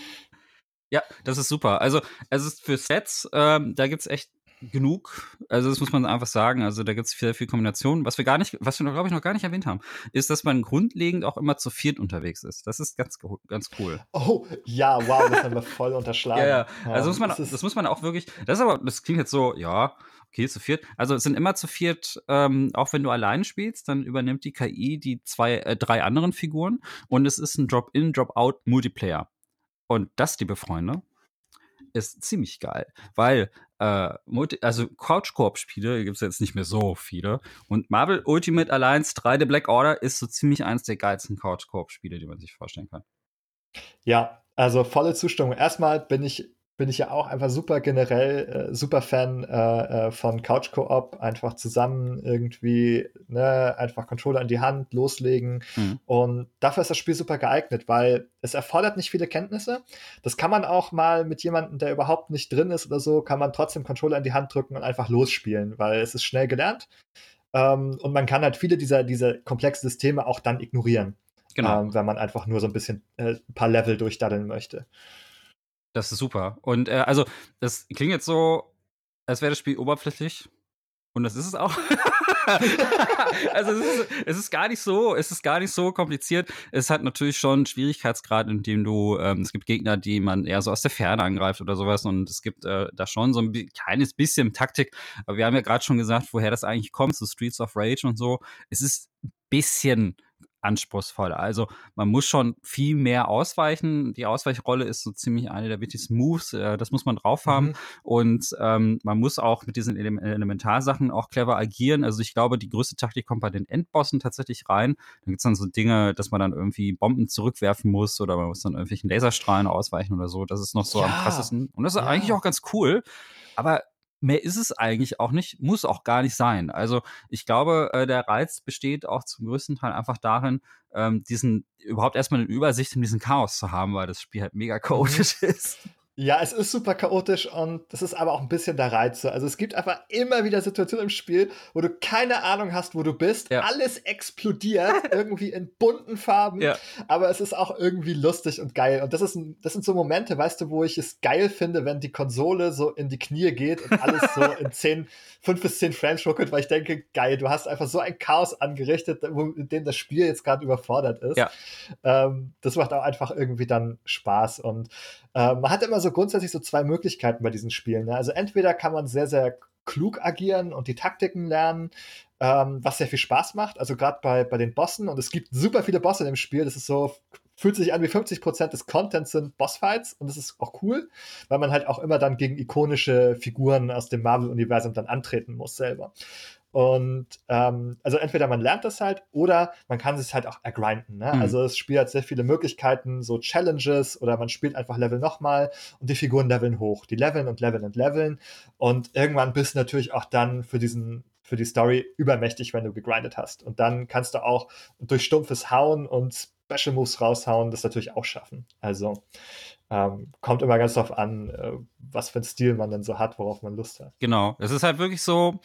Ja, das ist super. Also, es ist für Sets, ähm, da gibt's echt genug. Also, das muss man einfach sagen. Also, da gibt's sehr viel Kombinationen. Was wir gar nicht, was wir, glaube ich, noch gar nicht erwähnt haben, ist, dass man grundlegend auch immer zu viert unterwegs ist. Das ist ganz, ganz cool. Oh, ja, wow, das haben wir voll unterschlagen. Ja, ja. Also, Ähm, muss man, es ist- das muss man auch wirklich, das ist aber, das klingt jetzt so, ja, okay, zu viert. Also, es sind immer zu viert, ähm, auch wenn du allein spielst, dann übernimmt die K I die zwei, äh, drei anderen Figuren und es ist ein Drop-in, Drop-out Multiplayer. Und das, liebe Freunde, ist ziemlich geil, weil äh, Multi- also Couch-Koop-Spiele gibt es jetzt nicht mehr so viele und Marvel Ultimate Alliance drei The Black Order ist so ziemlich eins der geilsten Couch-Koop-Spiele, die man sich vorstellen kann. Ja, also volle Zustimmung. Erstmal bin ich, bin ich ja auch einfach super generell, äh, super Fan äh, äh, von Couch Koop. Einfach zusammen irgendwie, ne, einfach Controller in die Hand, loslegen. Mhm. Und dafür ist das Spiel super geeignet, weil es erfordert nicht viele Kenntnisse. Das kann man auch mal mit jemandem, der überhaupt nicht drin ist oder so, kann man trotzdem Controller in die Hand drücken und einfach losspielen, weil es ist schnell gelernt. Ähm, und man kann halt viele dieser, dieser komplexen Systeme auch dann ignorieren. Genau. Ähm, wenn man einfach nur so ein bisschen äh, ein paar Level durchdaddeln möchte. Das ist super. Und äh, also, das klingt jetzt so, als wäre das Spiel oberflächlich. Und das ist es auch. Also es ist, es ist gar nicht so, es ist gar nicht so kompliziert. Es hat natürlich schon einen Schwierigkeitsgrad, in dem du, ähm, es gibt Gegner, die man eher so aus der Ferne angreift oder sowas. Und es gibt äh, da schon so ein bi- kleines bisschen Taktik. Aber wir haben ja gerade schon gesagt, woher das eigentlich kommt, so Streets of Rage und so. Es ist ein bisschen anspruchsvoll. Also man muss schon viel mehr ausweichen. Die Ausweichrolle ist so ziemlich eine der wichtigsten Moves. Äh, das muss man drauf haben. Mhm. Und ähm, man muss auch mit diesen Ele- Elementarsachen auch clever agieren. Also ich glaube, die größte Taktik kommt bei den Endbossen tatsächlich rein. Dann gibt's dann so Dinge, dass man dann irgendwie Bomben zurückwerfen muss oder man muss dann irgendwelchen Laserstrahlen ausweichen oder so. Das ist noch so ja. am krassesten. Und das ist ja. eigentlich auch ganz cool. Aber mehr ist es eigentlich auch nicht, muss auch gar nicht sein. Also ich glaube, äh, der Reiz besteht auch zum größten Teil einfach darin, ähm, diesen überhaupt erstmal eine Übersicht in diesem Chaos zu haben, weil das Spiel halt mega chaotisch mhm. ist. Ja, es ist super chaotisch und das ist aber auch ein bisschen der Reiz. Also es gibt einfach immer wieder Situationen im Spiel, wo du keine Ahnung hast, wo du bist. Ja. Alles explodiert irgendwie in bunten Farben, ja. aber es ist auch irgendwie lustig und geil. Und das ist, das sind so Momente, weißt du, wo ich es geil finde, wenn die Konsole so in die Knie geht und alles so in zehn, fünf bis zehn Frames ruckelt, weil ich denke, geil, du hast einfach so ein Chaos angerichtet, in dem das Spiel jetzt gerade überfordert ist. Ja. Ähm, das macht auch einfach irgendwie dann Spaß und äh, man hat immer so grundsätzlich so zwei Möglichkeiten bei diesen Spielen. Ne? Also entweder kann man sehr, sehr klug agieren und die Taktiken lernen, ähm, was sehr viel Spaß macht. Also gerade bei, bei den Bossen. Und es gibt super viele Bosse im Spiel. Das ist so, fühlt sich an wie fünfzig Prozent des Contents sind Bossfights. Und das ist auch cool, weil man halt auch immer dann gegen ikonische Figuren aus dem Marvel-Universum dann antreten muss selber. Und ähm, also entweder man lernt das halt oder man kann es halt auch ergrinden. Ne? Mhm. Also das Spiel hat sehr viele Möglichkeiten, so Challenges oder man spielt einfach Level nochmal und die Figuren leveln hoch. Die leveln und leveln und leveln und irgendwann bist du natürlich auch dann für diesen für die Story übermächtig, wenn du gegrindet hast. Und dann kannst du auch durch stumpfes Hauen und Special Moves raushauen, das natürlich auch schaffen. Also ähm, kommt immer ganz drauf an, äh, was für einen Stil man dann so hat, worauf man Lust hat. Genau, es ist halt wirklich so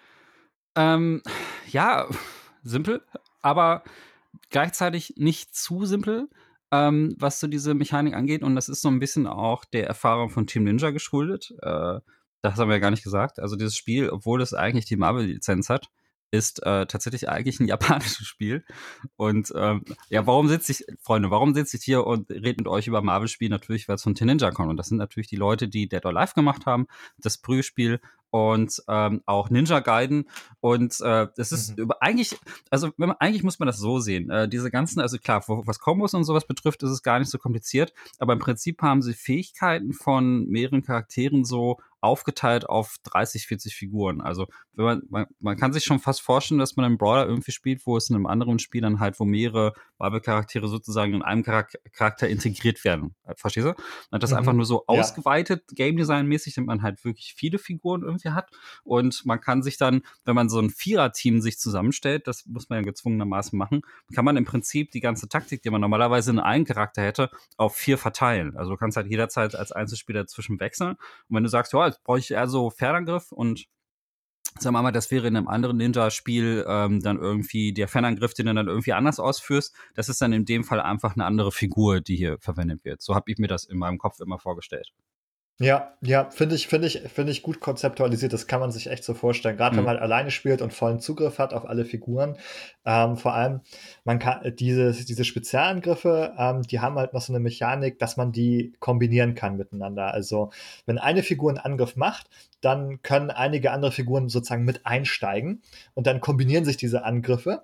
Ähm, ja, simpel, aber gleichzeitig nicht zu simpel, ähm, was so diese Mechanik angeht. Und das ist so ein bisschen auch der Erfahrung von Team Ninja geschuldet. Äh, das haben wir ja gar nicht gesagt. Also dieses Spiel, obwohl es eigentlich die Marvel-Lizenz hat, ist äh, tatsächlich eigentlich ein japanisches Spiel. Und ähm, ja, warum sitze ich, Freunde, warum sitze ich hier und rede mit euch über Marvel-Spiel? Natürlich, weil es von Team Ninja kommt. Und das sind natürlich die Leute, die Dead or Alive gemacht haben, das Prügelspiel und ähm, auch Ninja Gaiden. Und äh, das ist mhm. über, eigentlich, also wenn man, eigentlich muss man das so sehen. Äh, diese ganzen, also klar, was Kombos und sowas betrifft, ist es gar nicht so kompliziert. Aber im Prinzip haben sie Fähigkeiten von mehreren Charakteren so aufgeteilt auf dreißig, vierzig Figuren. Also wenn man, man, man kann sich schon fast vorstellen, dass man einen Brawler irgendwie spielt, wo es in einem anderen Spiel dann halt, wo mehrere Marvel-Charaktere sozusagen in einem Charak- Charakter integriert werden. Verstehst du? Man hat das mhm. einfach nur so ja. ausgeweitet, Game Design-mäßig, damit man halt wirklich viele Figuren irgendwie hat. Und man kann sich dann, wenn man so ein Vierer-Team sich zusammenstellt, das muss man ja gezwungenermaßen machen, kann man im Prinzip die ganze Taktik, die man normalerweise in einem Charakter hätte, auf vier verteilen. Also du kannst halt jederzeit als Einzelspieler zwischen wechseln. Und wenn du sagst, ja, jetzt brauche ich eher so Fernangriff und sagen wir mal, das wäre in einem anderen Ninja-Spiel ähm, dann irgendwie der Fernangriff, den du dann irgendwie anders ausführst. Das ist dann in dem Fall einfach eine andere Figur, die hier verwendet wird. So habe ich mir das in meinem Kopf immer vorgestellt. Ja, ja, finde ich, finde ich, finde ich gut konzeptualisiert. Das kann man sich echt so vorstellen. Gerade mhm. wenn man halt alleine spielt und vollen Zugriff hat auf alle Figuren. Ähm, vor allem, man kann diese, diese Spezialangriffe, ähm, die haben halt noch so eine Mechanik, dass man die kombinieren kann miteinander. Also, wenn eine Figur einen Angriff macht, dann können einige andere Figuren sozusagen mit einsteigen und dann kombinieren sich diese Angriffe.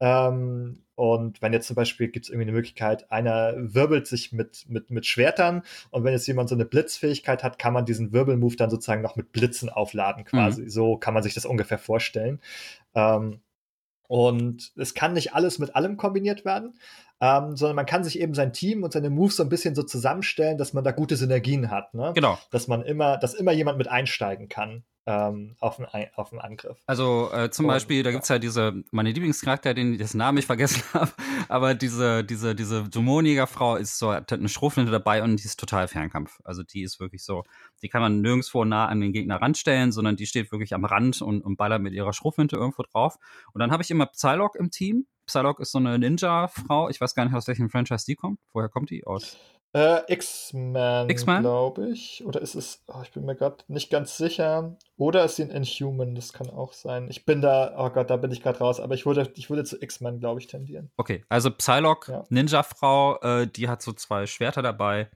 Ähm, und wenn jetzt zum Beispiel gibt es irgendwie eine Möglichkeit, einer wirbelt sich mit, mit, mit Schwertern und wenn jetzt jemand so eine Blitzfähigkeit hat, kann man diesen Wirbelmove dann sozusagen noch mit Blitzen aufladen quasi. Mhm. So kann man sich das ungefähr vorstellen. Ähm, und es kann nicht alles mit allem kombiniert werden, ähm, sondern man kann sich eben sein Team und seine Moves so ein bisschen so zusammenstellen, dass man da gute Synergien hat. Ne? Genau. Dass man immer, dass immer jemand mit einsteigen kann. Ähm, auf, einen, auf einen Angriff. Also äh, zum und, Beispiel, da ja. gibt's ja diese, meine Lieblingscharakter, den dessen Namen ich vergessen habe, aber diese, diese, diese Dämonenjägerfrau ist so, hat eine Schrotflinte dabei und die ist total Fernkampf. Also die ist wirklich so, die kann man nirgendwo nah an den Gegner ranstellen, sondern die steht wirklich am Rand und, und ballert mit ihrer Schrotflinte irgendwo drauf. Und dann habe ich immer Psylocke im Team. Psylocke ist so eine Ninja-Frau. Ich weiß gar nicht, aus welchem Franchise die kommt. Woher kommt die? Aus Äh, X-Men, glaube ich. Oder ist es, oh, ich bin mir gerade nicht ganz sicher. Oder ist sie ein Inhuman, das kann auch sein. Ich bin da, oh Gott, da bin ich gerade raus. Aber ich würde, ich würde zu X-Men, glaube ich, tendieren. Okay, also Psylocke, ja. Ninja-Frau, äh, die hat so zwei Schwerter dabei.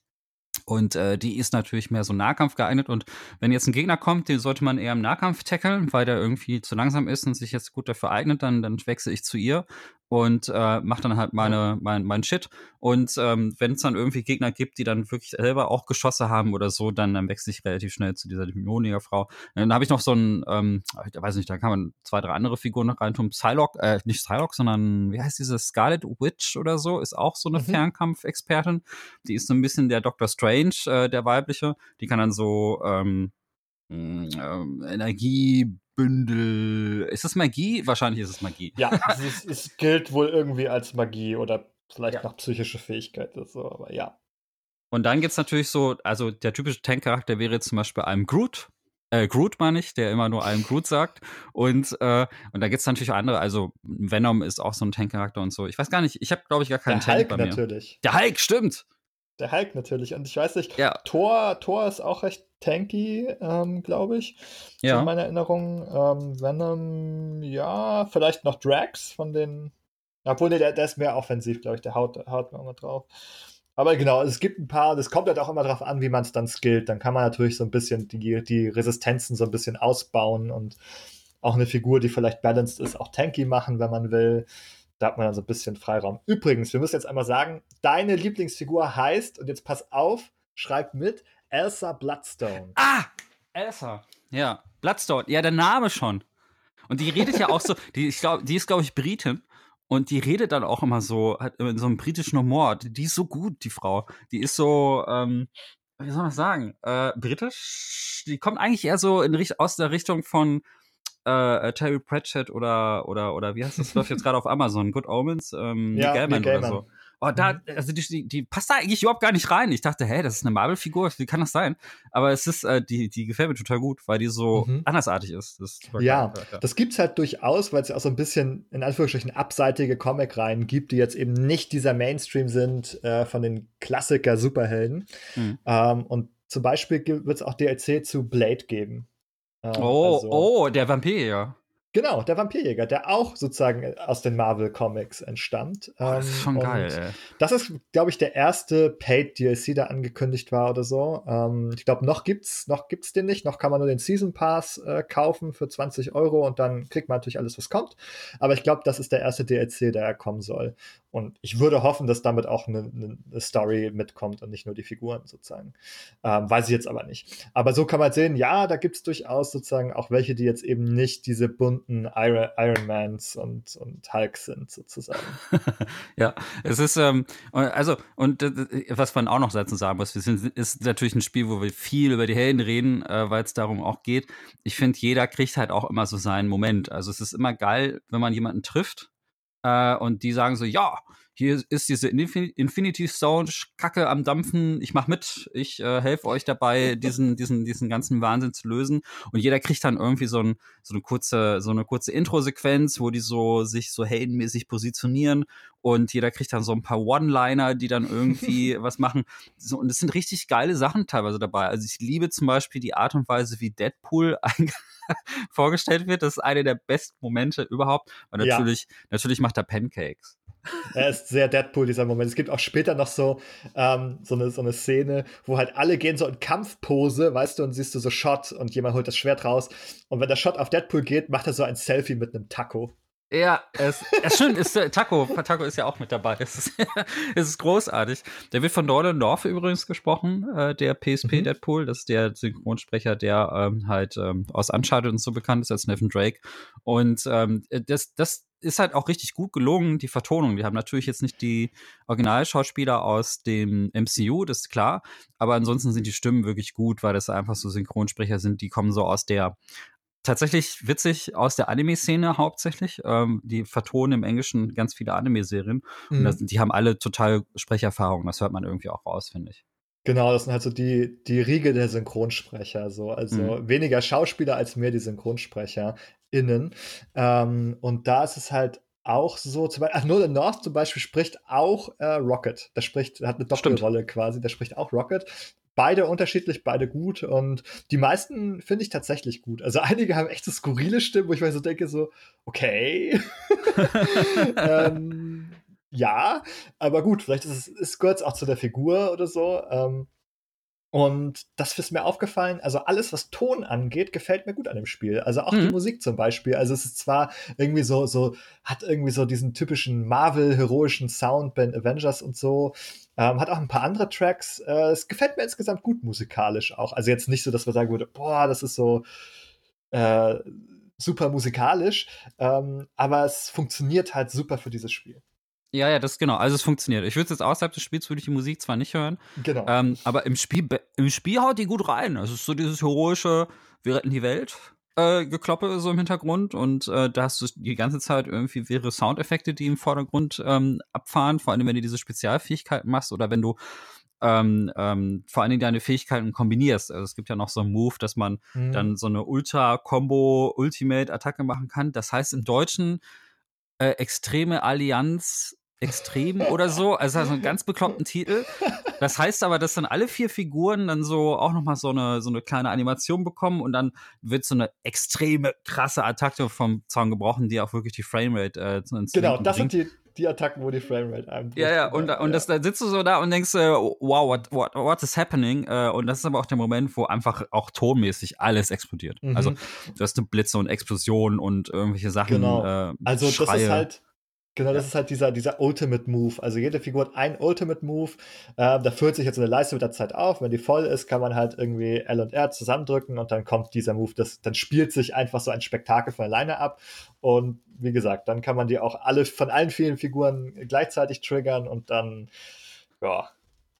Und äh, die ist natürlich mehr so Nahkampf geeignet. Und wenn jetzt ein Gegner kommt, den sollte man eher im Nahkampf tackeln, weil der irgendwie zu langsam ist und sich jetzt gut dafür eignet, dann, dann wechsle ich zu ihr. und äh, mache dann halt meine, mein, mein Shit. Und ähm, wenn es dann irgendwie Gegner gibt, die dann wirklich selber auch Geschosse haben oder so, dann, dann wechsle ich relativ schnell zu dieser Dämoniker-Frau. Dann habe ich noch so ein, ähm, ich weiß nicht, da kann man zwei, drei andere Figuren noch reintun. Psylocke, äh, nicht Psylocke, sondern wie heißt diese Scarlet Witch oder so, ist auch so eine Mhm. Fernkampfexpertin. Die ist so ein bisschen der Doctor Strange, äh, der weibliche. Die kann dann so ähm, ähm, Energiebündel. Ist das Magie? Wahrscheinlich ist es Magie. Ja, es, ist, es gilt wohl irgendwie als Magie oder vielleicht Ja. noch psychische Fähigkeit oder so, aber ja. Und dann gibt's natürlich so, also der typische Tank-Charakter wäre jetzt zum Beispiel einem Groot. Äh, Groot meine ich, der immer nur einem Groot sagt. Und, äh, und da gibt's natürlich auch andere, also Venom ist auch so ein Tank-Charakter und so. Ich weiß gar nicht, ich habe, glaube ich, gar keinen Der Tank Hulk bei mir. natürlich. Der Hulk, stimmt! Der Hulk natürlich. Und ich weiß nicht, Ja. Thor, Thor ist auch recht tanky, ähm, glaube ich. So Ja. in meiner Erinnerung. Ähm, Venom, ja, vielleicht noch Drax von den. Obwohl, nee, der, der ist mehr offensiv, glaube ich. Der haut, haut mir immer drauf. Aber genau, es gibt ein paar, das kommt halt auch immer darauf an, wie man es dann skillt. Dann kann man natürlich so ein bisschen die, die Resistenzen so ein bisschen ausbauen und auch eine Figur, die vielleicht balanced ist, auch tanky machen, wenn man will. Da hat man dann so ein bisschen Freiraum. Übrigens, wir müssen jetzt einmal sagen, deine Lieblingsfigur heißt, und jetzt pass auf, schreib mit, Elsa Bloodstone. Ah! Elsa. Ja. Bloodstone. Ja, der Name schon. Und die redet ja auch so, die, ich glaub, die ist, glaube ich, Britin. Und die redet dann auch immer so, hat in so einem britischen Humor. Die, die ist so gut, die Frau. Die ist so, ähm, wie soll man das sagen? Äh, britisch? Die kommt eigentlich eher so in, aus der Richtung von äh, Terry Pratchett oder, oder, oder wie heißt das? Läuft jetzt gerade auf Amazon. Good Omens, ähm, Ja, Neil Gaiman Neil oder Gaiman. so. Oh, da, also die, die, die passt da eigentlich überhaupt gar nicht rein. Ich dachte, hä, das ist eine Marvel-Figur, wie kann das sein? Aber es ist, äh, die, die gefällt mir total gut, weil die so Mhm. andersartig ist. Das ist super Ja, geil. Ja, das gibt's halt durchaus, weil es ja auch so ein bisschen, in Anführungsstrichen, abseitige Comic-Reihen gibt, die jetzt eben nicht dieser Mainstream sind äh, von den Klassiker-Superhelden. Mhm. Ähm, und zum Beispiel wird es auch D L C zu Blade geben. Ähm, Oh, also, oh, der Vampir. Genau, der Vampirjäger, der auch sozusagen aus den Marvel-Comics entstammt. Oh, das ist Ähm, schon und geil, ey. Das ist, glaube ich, der erste Paid-D L C, der angekündigt war oder so. Ähm, ich glaube, noch gibt's, noch gibt's den nicht. Noch kann man nur den Season Pass äh, kaufen für zwanzig Euro und dann kriegt man natürlich alles, was kommt. Aber ich glaube, das ist der erste D L C, der kommen soll. Und ich würde hoffen, dass damit auch eine, eine Story mitkommt und nicht nur die Figuren sozusagen. Ähm, weiß ich jetzt aber nicht. Aber so kann man sehen, ja, da gibt's durchaus sozusagen auch welche, die jetzt eben nicht diese bunten Iron, Ironmans und, und Hulk sind sozusagen. Ja, es ist, ähm, also, und äh, was man auch noch dazu sagen muss, wir sind, ist natürlich ein Spiel, wo wir viel über die Helden reden, äh, weil es darum auch geht. Ich finde, jeder kriegt halt auch immer so seinen Moment. Also es ist immer geil, wenn man jemanden trifft äh, und die sagen so, ja, hier ist diese Infinity Stone Kacke am Dampfen, ich mach mit, ich äh, helfe euch dabei, diesen, diesen, diesen ganzen Wahnsinn zu lösen. Und jeder kriegt dann irgendwie so, ein, so eine kurze, so eine kurze Intro-Sequenz, wo die so sich so heldenmäßig positionieren und jeder kriegt dann so ein paar One-Liner, die dann irgendwie was machen. So, und es sind richtig geile Sachen teilweise dabei. Also ich liebe zum Beispiel die Art und Weise, wie Deadpool vorgestellt wird. Das ist eine der besten Momente überhaupt. Und natürlich, ja. natürlich macht er Pancakes. Er ist sehr Deadpool, dieser Moment. Es gibt auch später noch so, ähm, so, eine, so eine Szene, wo halt alle gehen so in Kampfpose, weißt du, und siehst du so Shot und jemand holt das Schwert raus. Und wenn der Shot auf Deadpool geht, macht er so ein Selfie mit einem Taco. Ja, es ist schön, ist äh, Taco, Taco ist ja auch mit dabei. Es ist, es ist großartig. Der wird von Dolan North übrigens gesprochen, äh, der P S P mhm. Deadpool. Das ist der Synchronsprecher, der ähm, halt ähm, aus Uncharted und so bekannt ist als Nathan Drake. Und ähm, das, das ist halt auch richtig gut gelungen, die Vertonung. Die haben natürlich jetzt nicht die Originalschauspieler aus dem M C U, das ist klar. Aber ansonsten sind die Stimmen wirklich gut, weil das einfach so Synchronsprecher sind, die kommen so aus der tatsächlich witzig aus der Anime-Szene hauptsächlich. Ähm, die vertonen im Englischen ganz viele Anime-Serien. Mhm. Und das, die haben alle total Sprecherfahrung. Das hört man irgendwie auch raus, finde ich. Genau, das sind halt so die, die Riege der Synchronsprecher. So. Also mhm. weniger Schauspieler als mehr die SynchronsprecherInnen. Ähm, und da ist es halt auch so, zum Beispiel, ach, Nolan North zum Beispiel spricht auch äh, Rocket. Der spricht, hat eine Doppelrolle quasi, der spricht auch Rocket. Beide unterschiedlich, beide gut und die meisten finde ich tatsächlich gut. Also einige haben echt so skurrile Stimmen, wo ich mir so denke, so, okay. ähm, ja, aber gut, vielleicht ist es, es gehört auch zu der Figur oder so. Ähm, Und das ist mir aufgefallen, also alles, was Ton angeht, gefällt mir gut an dem Spiel. Also auch mhm. die Musik zum Beispiel. Also es ist zwar irgendwie so, so, hat irgendwie so diesen typischen Marvel-heroischen Sound bei Avengers und so, ähm, hat auch ein paar andere Tracks. Äh, es gefällt mir insgesamt gut musikalisch auch. Also jetzt nicht so, dass man sagen würde, boah, das ist so äh, super musikalisch, ähm, aber es funktioniert halt super für dieses Spiel. Ja, ja, das genau. Also es funktioniert. Ich würde es jetzt außerhalb des Spiels würde ich die Musik zwar nicht hören, genau. ähm, aber im Spiel, im Spiel haut die gut rein. Es ist so dieses heroische, wir retten die Welt äh, Gekloppe so im Hintergrund und äh, da hast du die ganze Zeit irgendwie wäre Soundeffekte, die im Vordergrund ähm, abfahren, vor allem wenn du diese Spezialfähigkeiten machst oder wenn du ähm, ähm, vor allen Dingen deine Fähigkeiten kombinierst. Also es gibt ja noch so einen Move, dass man mhm. dann so eine Ultra-Combo-Ultimate-Attacke machen kann. Das heißt im Deutschen äh, extreme Allianz extrem oder so, also so einen ganz bekloppten Titel. Das heißt aber, dass dann alle vier Figuren dann so auch nochmal so eine, so eine kleine Animation bekommen und dann wird so eine extreme, krasse Attacke vom Zaun gebrochen, die auch wirklich die Framerate äh, ins Genau, das bringt. sind die die Attacken, wo die Framerate einbricht. Ja, ja, und, und das, da sitzt du so da und denkst, äh, wow, what, what, what is happening? Äh, und das ist aber auch der Moment, wo einfach auch tonmäßig alles explodiert. Mhm. Also du hast eine Blitze und Explosionen und irgendwelche Sachen. Genau. Äh, also Schreie. Das ist halt Genau, das ja. ist halt dieser, dieser Ultimate Move. Also jede Figur hat einen Ultimate Move. Äh, da füllt sich jetzt eine Leiste mit der Zeit auf. Wenn die voll ist, kann man halt irgendwie L und R zusammendrücken und dann kommt dieser Move. Das, dann spielt sich einfach so ein Spektakel von alleine ab. Und wie gesagt, dann kann man die auch alle von allen vielen Figuren gleichzeitig triggern und dann, ja.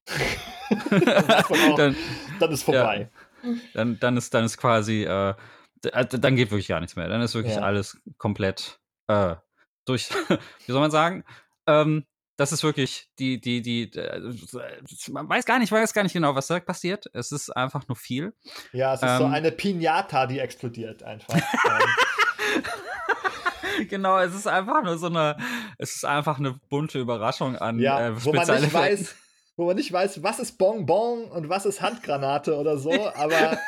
dann, auch, dann, dann ist vorbei. Ja. Dann, dann, ist, dann ist quasi, äh, dann geht wirklich gar nichts mehr. Dann ist wirklich ja. alles komplett äh, durch, wie soll man sagen, ähm, das ist wirklich die, die, die, äh, man weiß gar nicht, weiß gar nicht genau, was da passiert. Es ist einfach nur viel. Ja, es ist ähm, so eine Pinata, die explodiert einfach. Genau, es ist einfach nur so eine, es ist einfach eine bunte Überraschung an ja, äh, wo man nicht weiß, wo man nicht weiß, was ist Bonbon und was ist Handgranate oder so, aber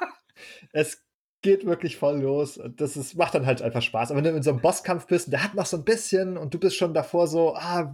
es geht wirklich voll los. Und das ist, macht dann halt einfach Spaß. Aber wenn du in so einem Bosskampf bist, der hat noch so ein bisschen und du bist schon davor so, ah,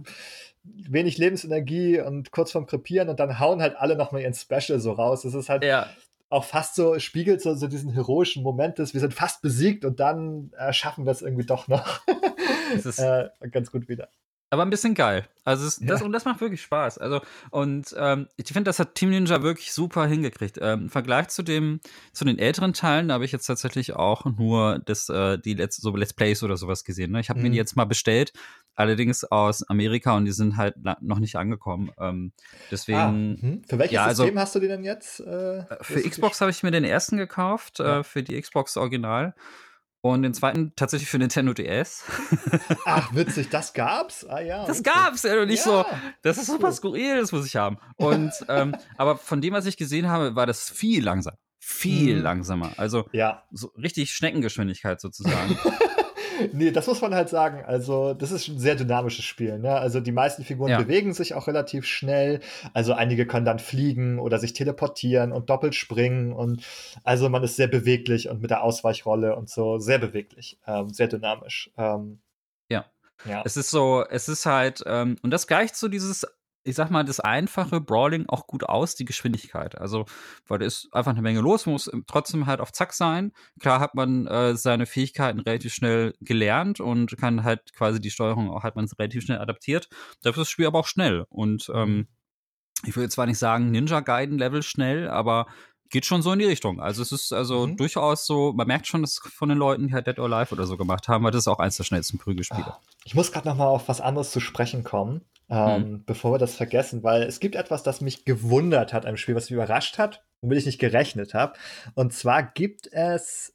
wenig Lebensenergie und kurz vorm Krepieren und dann hauen halt alle nochmal ihren Special so raus. Das ist halt ja. auch fast so, spiegelt so, so diesen heroischen Moment des, wir sind fast besiegt und dann äh, schaffen wir es irgendwie doch noch. Das ist äh, ganz gut wieder. Aber ein bisschen geil. Also es, das, Ja. und das macht wirklich Spaß. Also und ähm, ich finde, das hat Team Ninja wirklich super hingekriegt. Ähm, Im Vergleich zu dem zu den älteren Teilen, da habe ich jetzt tatsächlich auch nur das äh, die Let's, so Let's Plays oder sowas gesehen. Ne? Ich habe mhm. mir die jetzt mal bestellt, allerdings aus Amerika und die sind halt noch nicht angekommen. Ähm, deswegen. Ah, mhm. Für welches ja, System also, hast du die denn jetzt? Äh, für Xbox habe ich mir den ersten gekauft, ja. äh, für die Xbox Original. Und den zweiten tatsächlich für Nintendo D S. Ach, witzig, das gab's? Ah ja. Das witzig. gab's, ja, und nicht ja, so, das ist super skurril, das muss ich haben. Und, ähm, aber von dem, was ich gesehen habe, war das viel langsamer. Viel hm. langsamer. Also, ja. so richtig Schneckengeschwindigkeit sozusagen. Nee, das muss man halt sagen. Also, das ist ein sehr dynamisches Spiel. Ne? Also, die meisten Figuren ja. bewegen sich auch relativ schnell. Also, einige können dann fliegen oder sich teleportieren und doppelt springen. Und also, man ist sehr beweglich und mit der Ausweichrolle und so sehr beweglich, ähm, sehr dynamisch. Ähm, ja. ja. Es ist so, es ist halt, ähm, und das gleicht so dieses, ich sag mal, das einfache Brawling auch gut aus, die Geschwindigkeit. Also, weil da ist einfach eine Menge los, man muss trotzdem halt auf Zack sein. Klar hat man äh, seine Fähigkeiten relativ schnell gelernt und kann halt quasi die Steuerung auch, hat man relativ schnell adaptiert. Dafür ist das Spiel aber auch schnell. Und ähm, ich würde zwar nicht sagen Ninja Gaiden Level schnell, aber geht schon so in die Richtung. Also es ist also mhm. durchaus so, man merkt schon, dass von den Leuten, die halt Dead or Alive oder so gemacht haben, weil das ist auch eins der schnellsten Prügelspiele. Ich muss gerade noch mal auf was anderes zu sprechen kommen. Ähm, hm. bevor wir das vergessen, weil es gibt etwas, das mich gewundert hat, einem Spiel, was mich überrascht hat, womit ich nicht gerechnet habe. Und zwar gibt es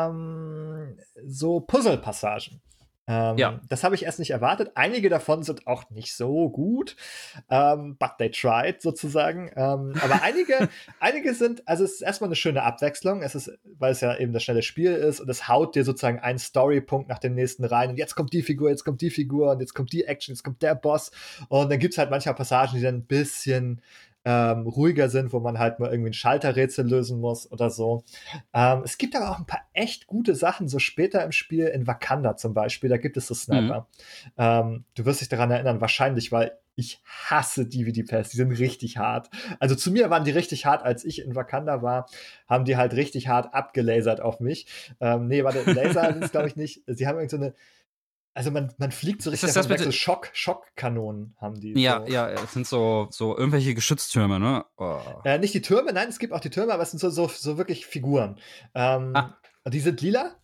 ähm, so Puzzle-Passagen. Ähm, ja. Das habe ich erst nicht erwartet. Einige davon sind auch nicht so gut, ähm, but they tried sozusagen. Ähm, aber einige, einige sind, also es ist erstmal eine schöne Abwechslung. Es ist, weil es ja eben das schnelle Spiel ist und es haut dir sozusagen einen Storypunkt nach dem nächsten rein. Und jetzt kommt die Figur, jetzt kommt die Figur und jetzt kommt die Action, jetzt kommt der Boss. Und dann gibt's halt manchmal Passagen, die dann ein bisschen Ähm, ruhiger sind, wo man halt mal irgendwie ein Schalterrätsel lösen muss oder so. Ähm, es gibt aber auch ein paar echt gute Sachen, so später im Spiel, in Wakanda zum Beispiel, da gibt es so Sniper. Mhm. Ähm, du wirst dich daran erinnern, wahrscheinlich, weil ich hasse D V D-Pads, die sind richtig hart. Also zu mir waren die richtig hart, als ich in Wakanda war, haben die halt richtig hart abgelasert auf mich. Ähm, nee, warte, Laser sind es, glaube ich, nicht. Sie haben irgend so eine, also man, man fliegt so richtig davon weg, so Schock, Schockkanonen haben die. Ja, so. ja, es sind so, so irgendwelche Geschütztürme, ne? Oh. Äh, nicht die Türme, nein, es gibt auch die Türme, aber es sind so, so, so wirklich Figuren. Ähm, Ah. Die sind lila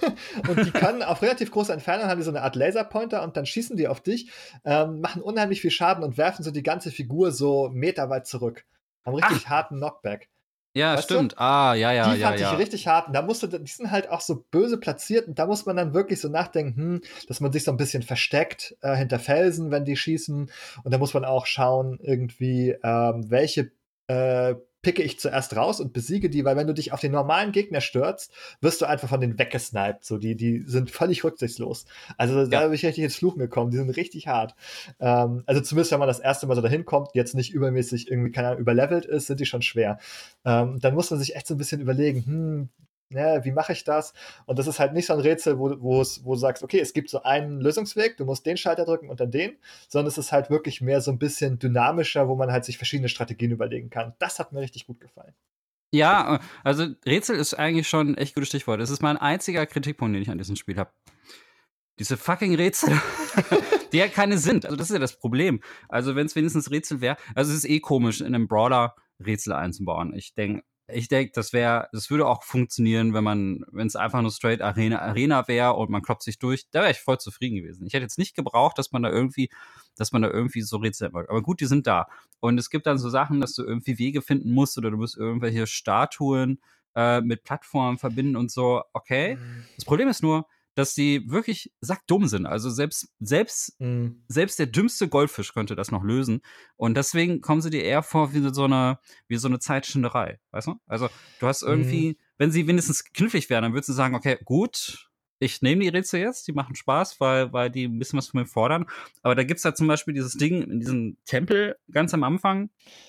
und die können auf relativ große Entfernung, haben die so eine Art Laserpointer und dann schießen die auf dich, ähm, machen unheimlich viel Schaden und werfen so die ganze Figur so meterweit zurück. Haben richtig Ach. harten Knockback. Ja, weißt stimmt. Du? Ah, ja, ja, die ja. fand ja. ich richtig hart. Und da musste, die sind halt auch so böse platziert und da muss man dann wirklich so nachdenken, hm, dass man sich so ein bisschen versteckt äh, hinter Felsen, wenn die schießen. Und da muss man auch schauen, irgendwie, ähm, welche äh, picke ich zuerst raus und besiege die, weil wenn du dich auf den normalen Gegner stürzt, wirst du einfach von denen weggesniped. So, die, die sind völlig rücksichtslos. Also da ja. bin ich richtig ins Fluchen gekommen. Die sind richtig hart. Ähm, also zumindest, wenn man das erste Mal so dahin kommt, jetzt nicht übermäßig irgendwie, keine Ahnung, überlevelt ist, sind die schon schwer. Ähm, dann muss man sich echt so ein bisschen überlegen, hm, ja, wie mache ich das? Und das ist halt nicht so ein Rätsel, wo, wo, es, wo du sagst, okay, es gibt so einen Lösungsweg, du musst den Schalter drücken und dann den, sondern es ist halt wirklich mehr so ein bisschen dynamischer, wo man halt sich verschiedene Strategien überlegen kann. Das hat mir richtig gut gefallen. Ja, also Rätsel ist eigentlich schon ein echt gutes Stichwort. Es ist mein einziger Kritikpunkt, den ich an diesem Spiel habe. Diese fucking Rätsel, die ja keine sind. Also das ist ja das Problem. Also wenn es wenigstens Rätsel wäre, also es ist eh komisch, in einem Brawler Rätsel einzubauen. Ich denke, Ich denke, das wäre, das würde auch funktionieren, wenn man, wenn es einfach nur straight Arena, Arena wäre und man kloppt sich durch, da wäre ich voll zufrieden gewesen. Ich hätte jetzt nicht gebraucht, dass man da irgendwie, dass man da irgendwie so Rätsel macht. Aber gut, die sind da. Und es gibt dann so Sachen, dass du irgendwie Wege finden musst oder du musst irgendwelche Statuen äh, mit Plattformen verbinden und so. Okay. Das Problem ist nur, dass die wirklich sackdumm sind. Also selbst, selbst, mm. selbst der dümmste Goldfisch könnte das noch lösen. Und deswegen kommen sie dir eher vor wie so eine, wie so eine Zeitschinderei. Weißt du? Also du hast irgendwie, mm. wenn sie wenigstens knifflig wären, dann würdest du sagen, okay, gut, ich nehme die Rätsel jetzt, die machen Spaß, weil, weil die ein bisschen was von mir fordern. Aber da gibt's halt zum Beispiel dieses Ding in diesem Tempel ganz am Anfang,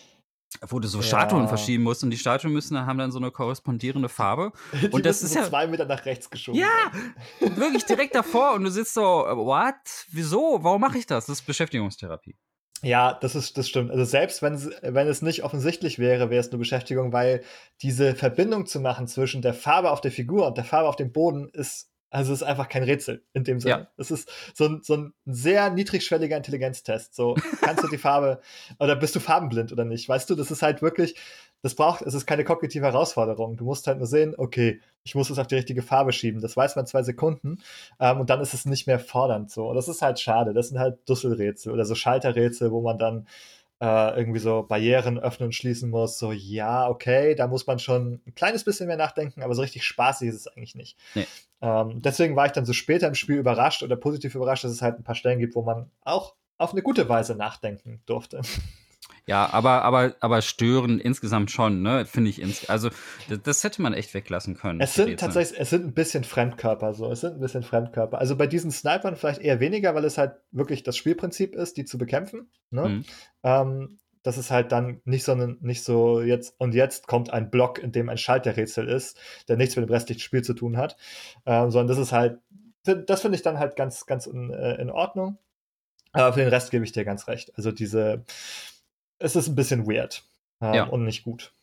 wo du so ja. Statuen verschieben musst und die Statuen müssen haben dann so eine korrespondierende Farbe. Die und das ist so ja zwei Meter nach rechts geschoben. Ja, wirklich direkt davor und du sitzt so, what? Wieso? Warum mache ich das? Das ist Beschäftigungstherapie. Ja, das ist, das stimmt. Also selbst wenn es, wenn es nicht offensichtlich wäre, wäre es eine Beschäftigung, weil diese Verbindung zu machen zwischen der Farbe auf der Figur und der Farbe auf dem Boden ist Also es ist einfach kein Rätsel in dem Sinne. Ja. Es ist so ein, so ein sehr niedrigschwelliger Intelligenztest. So, kannst du die Farbe, oder bist du farbenblind oder nicht? Weißt du, das ist halt wirklich, das braucht, es ist keine kognitive Herausforderung. Du musst halt nur sehen, okay, ich muss es auf die richtige Farbe schieben. Das weiß man in zwei Sekunden. Ähm, und dann ist es nicht mehr fordernd so. Und das ist halt schade. Das sind halt Dusselrätsel oder so Schalterrätsel, wo man dann Uh, irgendwie so Barrieren öffnen und schließen muss, so ja, okay, da muss man schon ein kleines bisschen mehr nachdenken, aber so richtig spaßig ist es eigentlich nicht. Nee. Um, deswegen war ich dann so später im Spiel überrascht oder positiv überrascht, dass es halt ein paar Stellen gibt, wo man auch auf eine gute Weise nachdenken durfte. Ja, aber, aber, aber stören insgesamt schon, ne, finde ich. Ins- also, das, das hätte man echt weglassen können. Es sind tatsächlich, es sind ein bisschen Fremdkörper, so. Es sind ein bisschen Fremdkörper. Also bei diesen Snipern vielleicht eher weniger, weil es halt wirklich das Spielprinzip ist, die zu bekämpfen, ne? Mhm. Ähm, das ist halt dann nicht so, ein, nicht so jetzt, und jetzt kommt ein Block, in dem ein Schalterrätsel ist, der nichts mit dem restlichen Spiel zu tun hat, ähm, sondern das ist halt, das finde ich dann halt ganz, ganz in, äh, in Ordnung. Aber für den Rest gebe ich dir ganz recht. Also diese, es ist ein bisschen weird ähm, ja. und nicht gut.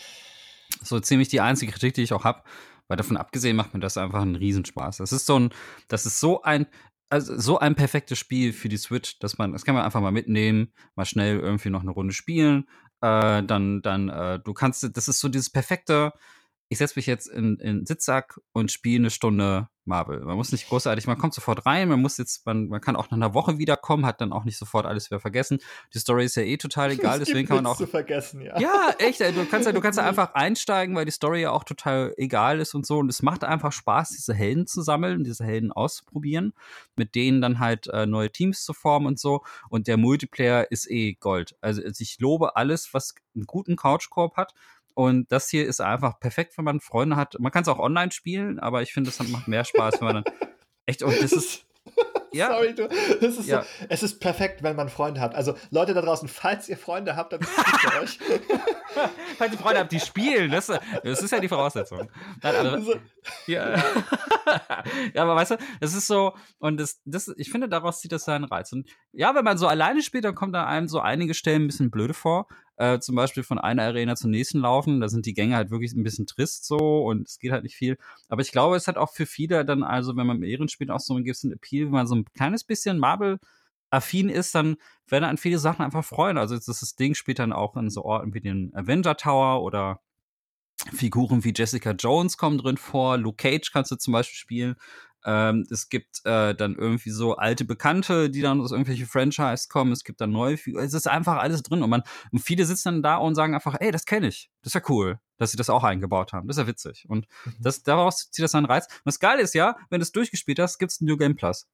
So ziemlich die einzige Kritik, die ich auch habe, weil davon abgesehen macht mir das einfach einen Riesenspaß. Das ist so ein, das ist so ein, also so ein perfektes Spiel für die Switch, dass man, das kann man einfach mal mitnehmen, mal schnell irgendwie noch eine Runde spielen, äh, dann, dann, äh, du kannst, das ist so dieses perfekte, ich setze mich jetzt in, in Sitzsack und spiele eine Stunde Marvel. Man muss nicht großartig, man kommt sofort rein, man muss jetzt, man, man kann auch nach einer Woche wiederkommen, hat dann auch nicht sofort alles wieder vergessen. Die Story ist ja eh total egal, es deswegen kann man auch. Zu vergessen, ja. Ja, echt, du kannst ja, du kannst ja einfach einsteigen, weil die Story ja auch total egal ist und so. Und es macht einfach Spaß, diese Helden zu sammeln, diese Helden auszuprobieren, mit denen dann halt äh, neue Teams zu formen und so. Und der Multiplayer ist eh Gold. Also ich lobe alles, was einen guten Couch-Koop hat. Und das hier ist einfach perfekt, wenn man Freunde hat. Man kann es auch online spielen, aber ich finde, das macht mehr Spaß, wenn man dann echt, und das ist, ja. Sorry, du, das ist ja. so, es ist perfekt, wenn man Freunde hat. Also Leute da draußen, falls ihr Freunde habt, dann ist es für euch. Falls ihr Freunde habt, die spielen, das, das ist ja die Voraussetzung. Nein, also, ja. Ja, aber weißt du, das ist so, und das, das, ich finde, daraus zieht das seinen Reiz. Und ja, wenn man so alleine spielt, dann kommt da einem so einige Stellen ein bisschen blöde vor. Äh, zum Beispiel von einer Arena zur nächsten laufen, da sind die Gänge halt wirklich ein bisschen trist so und es geht halt nicht viel. Aber ich glaube, es hat auch für viele dann, also wenn man mit Ehren spielt, auch so einen gewissen Appeal, wenn man so ein kleines bisschen Marvel-affin ist, dann werden an viele Sachen einfach freuen. Also das, das Ding spielt dann auch in so Orten wie den Avenger Tower oder Figuren wie Jessica Jones kommen drin vor, Luke Cage kannst du zum Beispiel spielen. Ähm, es gibt äh, dann irgendwie so alte Bekannte, die dann aus irgendwelche Franchise kommen. Es gibt dann neue Figuren. Es ist einfach alles drin. Und man und viele sitzen dann da und sagen einfach, ey, das kenne ich. Das ist ja cool, dass sie das auch eingebaut haben. Das ist ja witzig. Und Mhm. das, daraus zieht das seinen Reiz. Und das Geile ist ja, wenn du es durchgespielt hast, gibt's ein New Game Plus.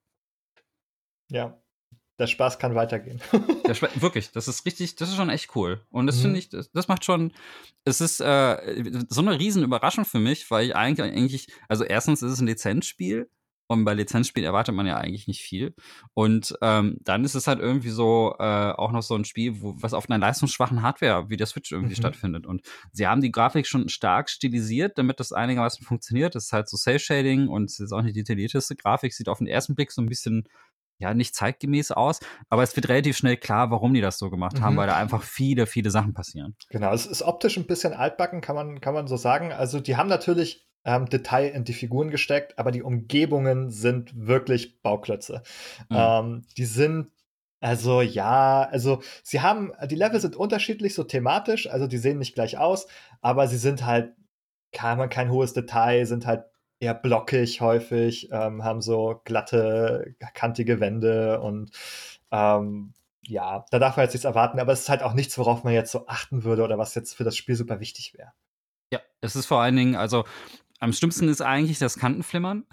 Ja, der Spaß kann weitergehen. Der Spe- wirklich, das ist richtig, das ist schon echt cool. Und das Mhm. finde ich, das, das macht schon, es ist äh, so eine riesen Überraschung für mich, weil ich eigentlich, eigentlich, also erstens ist es ein Lizenzspiel und bei Lizenzspielen erwartet man ja eigentlich nicht viel. Und ähm, dann ist es halt irgendwie so äh, auch noch so ein Spiel, wo, was auf einer leistungsschwachen Hardware wie der Switch irgendwie Mhm. stattfindet. Und sie haben die Grafik schon stark stilisiert, damit das einigermaßen funktioniert. Das ist halt so Cell-Shading und es ist auch eine detaillierteste Grafik, sieht auf den ersten Blick so ein bisschen ja, nicht zeitgemäß aus, aber es wird relativ schnell klar, warum die das so gemacht haben, Mhm. weil da einfach viele, viele Sachen passieren. Genau, es ist optisch ein bisschen altbacken, kann man, kann man so sagen. Also die haben natürlich ähm, Detail in die Figuren gesteckt, aber die Umgebungen sind wirklich Bauklötze. Mhm. Ähm, die sind, also ja, also sie haben, die Level sind unterschiedlich, so thematisch, also die sehen nicht gleich aus, aber sie sind halt, haben kein hohes Detail, sind halt eher blockig häufig, ähm, haben so glatte, kantige Wände und ähm, ja, da darf man jetzt nichts erwarten, aber es ist halt auch nichts, worauf man jetzt so achten würde oder was jetzt für das Spiel super wichtig wäre. Ja, es ist vor allen Dingen, also am schlimmsten ist eigentlich das Kantenflimmern.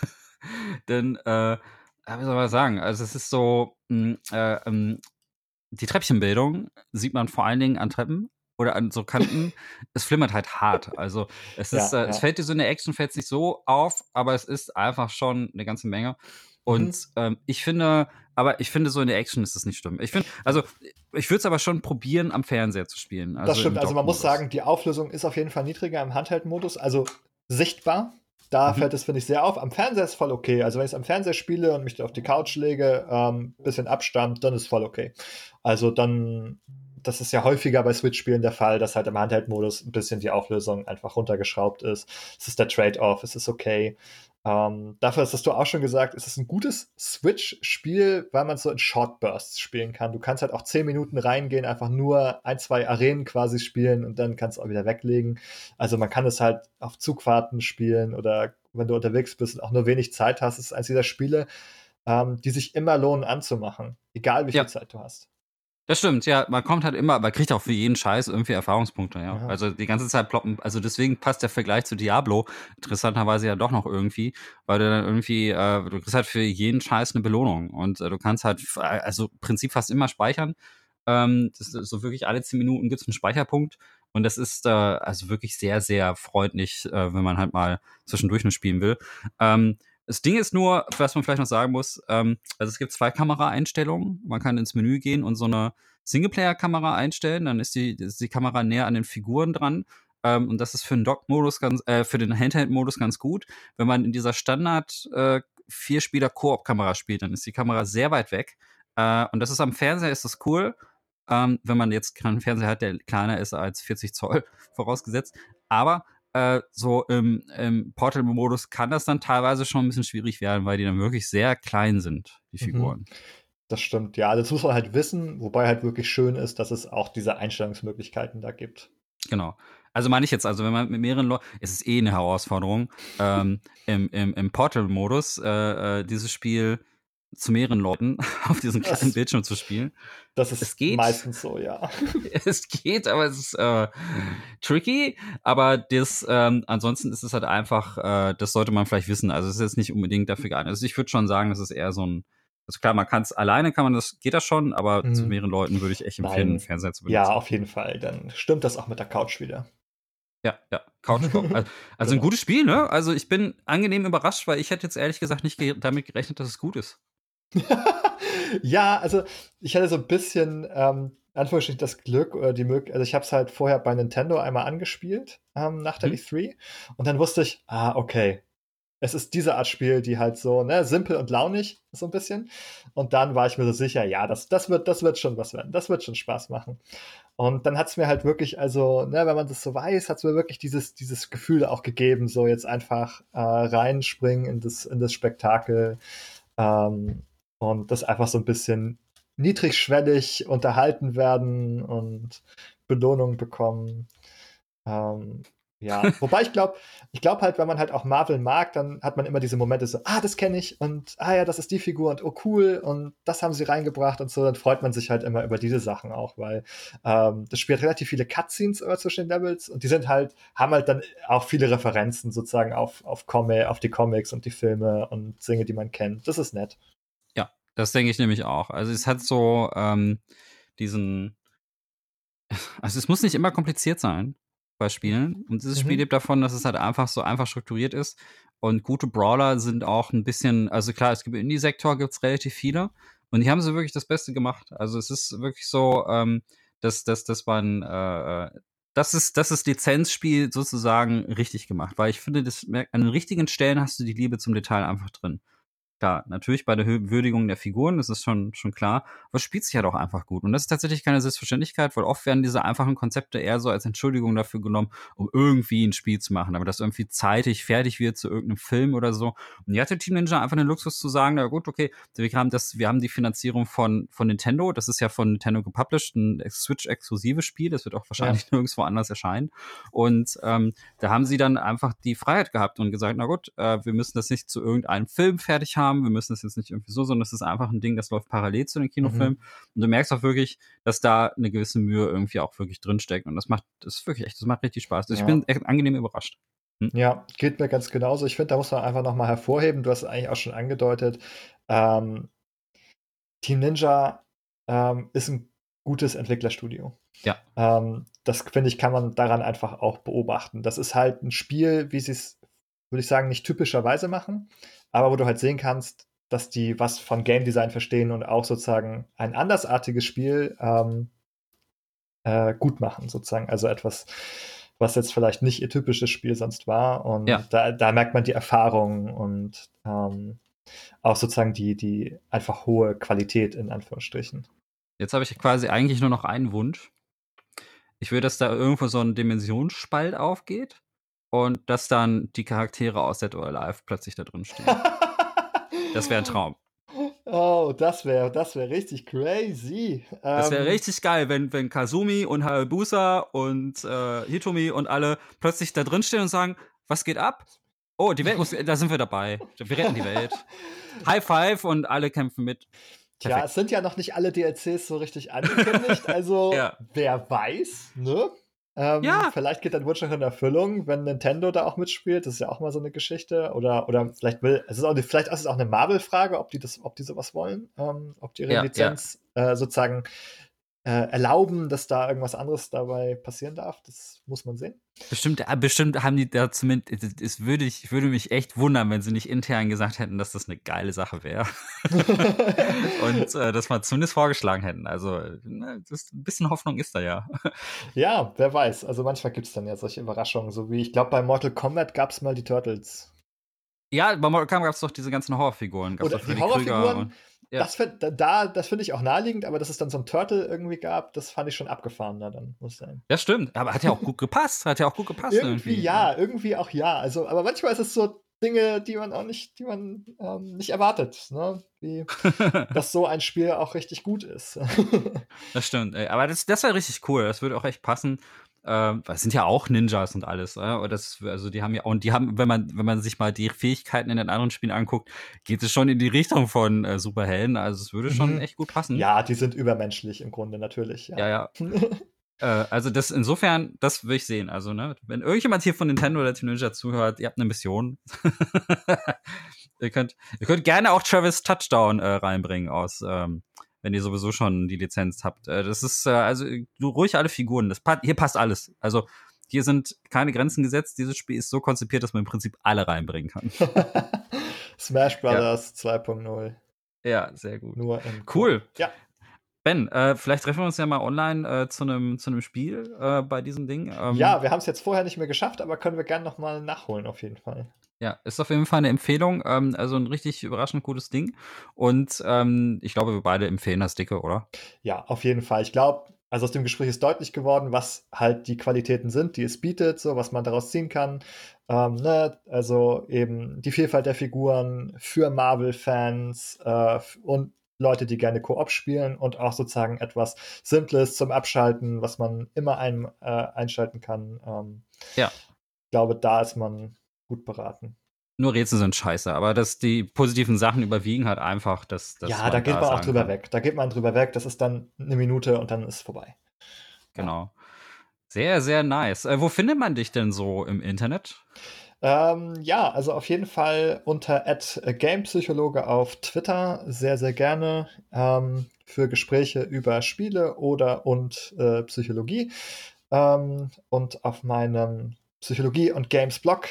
Denn, äh, wie soll man sagen, also es ist so, mh, äh, ähm, die Treppchenbildung sieht man vor allen Dingen an Treppen oder an so Kanten. Es flimmert halt hart. Also es ist, Ja, äh, ja. es fällt dir so in der Action fällt nicht so auf, aber es ist einfach schon eine ganze Menge. Und Mhm. ähm, ich finde, aber ich finde so in der Action ist es nicht schlimm. Ich finde, also ich würde es aber schon probieren, am Fernseher zu spielen. Also Das stimmt, im also man muss Dock-Modus. sagen, die Auflösung ist auf jeden Fall niedriger im Handheld-Modus, also sichtbar. Da Mhm. fällt es, finde ich, sehr auf. Am Fernseher ist voll okay. Also wenn ich es am Fernseher spiele und mich da auf die Couch lege, ähm, bisschen Abstand, dann ist voll okay. Also dann, das ist ja häufiger bei Switch-Spielen der Fall, dass halt im Handheld-Modus ein bisschen die Auflösung einfach runtergeschraubt ist. Es ist der Trade-off, es ist okay. Ähm, dafür hast du auch schon gesagt, es ist ein gutes Switch-Spiel, weil man es so in Short-Bursts spielen kann. Du kannst halt auch zehn Minuten reingehen, einfach nur ein, zwei Arenen quasi spielen und dann kannst du auch wieder weglegen. Also man kann es halt auf Zugfahrten spielen oder wenn du unterwegs bist und auch nur wenig Zeit hast. Es ist eines dieser Spiele, ähm, die sich immer lohnen anzumachen, egal wie viel Ja. Zeit du hast. Das stimmt, ja, man kommt halt immer, man kriegt auch für jeden Scheiß irgendwie Erfahrungspunkte, ja. Ja. Also die ganze Zeit ploppen, also deswegen passt der Vergleich zu Diablo interessanterweise ja doch noch irgendwie, weil du dann irgendwie, äh, du kriegst halt für jeden Scheiß eine Belohnung und äh, du kannst halt, f- also im Prinzip fast immer speichern. Ähm, das ist so wirklich alle zehn Minuten gibt's einen Speicherpunkt und das ist äh, also wirklich sehr, sehr freundlich, äh, wenn man halt mal zwischendurch nur spielen will. Ähm, Das Ding ist nur, was man vielleicht noch sagen muss, ähm, also es gibt zwei Kameraeinstellungen. Man kann ins Menü gehen und so eine Singleplayer-Kamera einstellen. Dann ist die, ist die Kamera näher an den Figuren dran. Ähm, und das ist für den Dock-Modus ganz, äh, für den Handheld-Modus ganz gut. Wenn man in dieser Standard äh, Vier-Spieler-Koop-Kamera spielt, dann ist die Kamera sehr weit weg. Äh, und das ist am Fernseher ist das cool. Ähm, wenn man jetzt keinen Fernseher hat, der kleiner ist als vierzig Zoll, vorausgesetzt. Aber äh, so im, im Portable-Modus kann das dann teilweise schon ein bisschen schwierig werden, weil die dann wirklich sehr klein sind, die Figuren. Mhm. Das stimmt, ja, das muss man halt wissen, wobei halt wirklich schön ist, dass es auch diese Einstellungsmöglichkeiten da gibt. Genau. Also meine ich jetzt, also wenn man mit mehreren Leuten, es ist eh eine Herausforderung, ähm, im, im, im Portable-Modus äh, äh, dieses Spiel zu mehreren Leuten auf diesem kleinen Das- Bildschirm zu spielen. Das ist Es geht. meistens so, ja. Es geht, aber es ist äh, tricky. Aber das, ähm, ansonsten ist es halt einfach, äh, das sollte man vielleicht wissen. Also es ist jetzt nicht unbedingt dafür geeignet. Also ich würde schon sagen, das ist eher so ein, also klar, man kann es alleine, kann man das, geht das schon, aber Mhm. zu mehreren Leuten würde ich echt empfehlen, Nein. einen Fernseher zu benutzen. Ja, auf jeden Fall. Dann stimmt das auch mit der Couch wieder. Ja, ja, Couch Koop. Also, also ein Genau. gutes Spiel, ne? Also ich bin angenehm überrascht, weil ich hätte jetzt ehrlich gesagt nicht ge damit gerechnet, dass es gut ist. Ja, also ich hatte so ein bisschen, ähm, in Anführungsstrichen das Glück oder die Möglichkeit, also ich habe es halt vorher bei Nintendo einmal angespielt, ähm, nach der Mhm. E drei und dann wusste ich, ah, okay, es ist diese Art Spiel, die halt so, ne, simpel und launig, so ein bisschen. Und dann war ich mir so sicher, ja, das, das, wird, das wird schon was werden. Das wird schon Spaß machen. Und dann hat es mir halt wirklich, also, ne, wenn man das so weiß, hat es mir wirklich dieses, dieses Gefühl auch gegeben, so jetzt einfach äh, reinspringen in das, in das Spektakel ähm, und das einfach so ein bisschen niedrigschwellig unterhalten werden und Belohnung bekommen. Ähm, ja, wobei ich glaube, ich glaube halt, wenn man halt auch Marvel mag, dann hat man immer diese Momente so, ah, das kenne ich und ah ja, das ist die Figur und oh cool und das haben sie reingebracht und so, dann freut man sich halt immer über diese Sachen auch, weil ähm, das Spiel hat relativ viele Cutscenes immer zwischen den Levels und die sind halt, haben halt dann auch viele Referenzen sozusagen auf, auf, Comic, auf die Comics und die Filme und Dinge, die man kennt. Das ist nett. Ja, das denke ich nämlich auch. Also es hat so ähm, diesen, also es muss nicht immer kompliziert sein bei Spielen. Und dieses mhm. Spiel lebt davon, dass es halt einfach so einfach strukturiert ist. Und gute Brawler sind auch ein bisschen, also klar, es gibt im Indie-Sektor gibt's relativ viele. Und die haben so wirklich das Beste gemacht. Also es ist wirklich so, ähm, dass, dass, dass man, äh, das ist, das ist Lizenzspiel sozusagen richtig gemacht. Weil ich finde, das, an den richtigen Stellen hast du die Liebe zum Detail einfach drin. Klar, natürlich bei der Würdigung der Figuren, das ist schon, schon klar, aber es spielt sich halt auch einfach gut. Und das ist tatsächlich keine Selbstverständlichkeit, weil oft werden diese einfachen Konzepte eher so als Entschuldigung dafür genommen, um irgendwie ein Spiel zu machen, aber das irgendwie zeitig fertig wird zu irgendeinem Film oder so. Und hier hatte Team Ninja einfach den Luxus zu sagen, na gut, okay, wir haben das, wir haben die Finanzierung von, von Nintendo, das ist ja von Nintendo gepublished, ein Switch-exklusives Spiel, das wird auch wahrscheinlich ja. nirgendwo anders erscheinen. Und ähm, da haben sie dann einfach die Freiheit gehabt und gesagt, na gut, äh, wir müssen das nicht zu irgendeinem Film fertig haben, wir müssen das jetzt nicht irgendwie so, sondern es ist einfach ein Ding, das läuft parallel zu den Kinofilmen. Mhm. Und du merkst auch wirklich, dass da eine gewisse Mühe irgendwie auch wirklich drinsteckt. Und das macht, das ist wirklich echt, das macht richtig Spaß. Ja. Ich bin echt angenehm überrascht. Hm? Ja, geht mir ganz genauso. Ich finde, da muss man einfach nochmal hervorheben, du hast es eigentlich auch schon angedeutet, ähm, Team Ninja ähm, ist ein gutes Entwicklerstudio. Ja. Ähm, das, finde ich, kann man daran einfach auch beobachten. Das ist halt ein Spiel, wie sie es, würde ich sagen, nicht typischerweise machen, aber wo du halt sehen kannst, dass die was von Game Design verstehen und auch sozusagen ein andersartiges Spiel ähm, äh, gut machen, sozusagen. Also etwas, was jetzt vielleicht nicht ihr typisches Spiel sonst war. Und ja. da, da merkt man die Erfahrung und ähm, auch sozusagen die, die einfach hohe Qualität in Anführungsstrichen. Jetzt habe ich quasi eigentlich nur noch einen Wunsch. Ich will, dass da irgendwo so ein Dimensionsspalt aufgeht und dass dann die Charaktere aus Dead or Alive plötzlich da drin stehen. Das wäre ein Traum. Oh, das wäre das wär richtig crazy. Das wäre ähm, richtig geil, wenn, wenn Kazumi und Hayabusa und äh, Hitomi und alle plötzlich da drin stehen und sagen, was geht ab? Oh, die Welt muss, da sind wir dabei. Wir retten die Welt. High Five und alle kämpfen mit. Perfekt. Ja, es sind ja noch nicht alle D L Cs so richtig angekündigt, also ja. wer weiß, ne? Ähm, ja. Vielleicht geht dann Wunsch noch in Erfüllung, wenn Nintendo da auch mitspielt. Das ist ja auch mal so eine Geschichte. Oder, oder vielleicht will, es ist auch, vielleicht ist es auch eine Marvel-Frage, ob die das, ob die sowas wollen, ähm, ob die ihre ja, Lizenz ja. Äh, sozusagen äh, erlauben, dass da irgendwas anderes dabei passieren darf. Das muss man sehen. Bestimmt, bestimmt haben die da zumindest, es würde ich würde mich echt wundern, wenn sie nicht intern gesagt hätten, dass das eine geile Sache wäre. Und äh, das mal zumindest vorgeschlagen hätten. Also ne, das, ein bisschen Hoffnung ist da ja. Ja, wer weiß. Also manchmal gibt es dann ja solche Überraschungen, so wie ich glaube, bei Mortal Kombat gab es mal die Turtles. Ja, bei Mortal Kombat gab es doch diese ganzen Horrorfiguren. Gab's Oder doch für die Horrorfiguren, und, ja. das, find, da, das finde ich auch naheliegend, aber dass es dann so ein Turtle irgendwie gab, das fand ich schon abgefahrener dann, muss sein. Ja, stimmt. Aber hat ja auch gut gepasst. Hat ja auch gut gepasst. irgendwie, irgendwie ja, irgendwie auch ja. Also, aber manchmal ist es so Dinge, die man auch nicht, die man ähm, nicht erwartet, ne? Wie, dass so ein Spiel auch richtig gut ist. Das stimmt, ey. Aber das, das wäre richtig cool. Das würde auch echt passen. Ähm, das sind ja auch Ninjas und alles, äh? das, also die haben ja, und die haben, wenn man, wenn man sich mal die Fähigkeiten in den anderen Spielen anguckt, geht es schon in die Richtung von äh, Superhelden, also es würde schon mhm. echt gut passen. Ja, die sind übermenschlich im Grunde natürlich. Ja, ja. ja. äh, also das insofern, das will ich sehen, also ne, wenn irgendjemand hier von Nintendo oder Team Ninja zuhört, ihr habt eine Mission. ihr könnt, ihr könnt gerne auch Travis Touchdown äh, reinbringen aus, ähm, wenn ihr sowieso schon die Lizenz habt. Das ist, also, du ruhig alle Figuren. Das, hier passt alles. Also, hier sind keine Grenzen gesetzt. Dieses Spiel ist so konzipiert, dass man im Prinzip alle reinbringen kann. Smash Brothers ja. zwei Punkt null. Ja, sehr gut. Nur im cool. Ja. Ben, äh, vielleicht treffen wir uns ja mal online äh, zu einem zu einem Spiel äh, bei diesem Ding. Ähm, ja, wir haben es jetzt vorher nicht mehr geschafft, aber können wir gerne noch mal nachholen auf jeden Fall. Ja, ist auf jeden Fall eine Empfehlung. Ähm, also ein richtig überraschend gutes Ding. Und ähm, ich glaube, wir beide empfehlen das dicke, oder? Ja, auf jeden Fall. Ich glaube, also aus dem Gespräch ist deutlich geworden, was halt die Qualitäten sind, die es bietet, so was man daraus ziehen kann. Ähm, ne? Also eben die Vielfalt der Figuren für Marvel-Fans äh, und Leute, die gerne Koop spielen und auch sozusagen etwas Simples zum Abschalten, was man immer ein, äh, einschalten kann. Ähm, Ja. Ich glaube, da ist man gut beraten. Nur Rätsel sind scheiße, aber dass die positiven Sachen überwiegen halt einfach, dass, dass ja, da geht da man auch sagen drüber kann. weg. Da geht man drüber weg. Das ist dann eine Minute und dann ist es vorbei. Genau. Sehr, sehr nice. Äh, wo findet man dich denn so im Internet? Ähm, ja, also auf jeden Fall unter at gamepsychologe auf Twitter sehr, sehr gerne ähm, für Gespräche über Spiele oder und äh, Psychologie. Ähm, und auf meinem Psychologie- und Games-Blog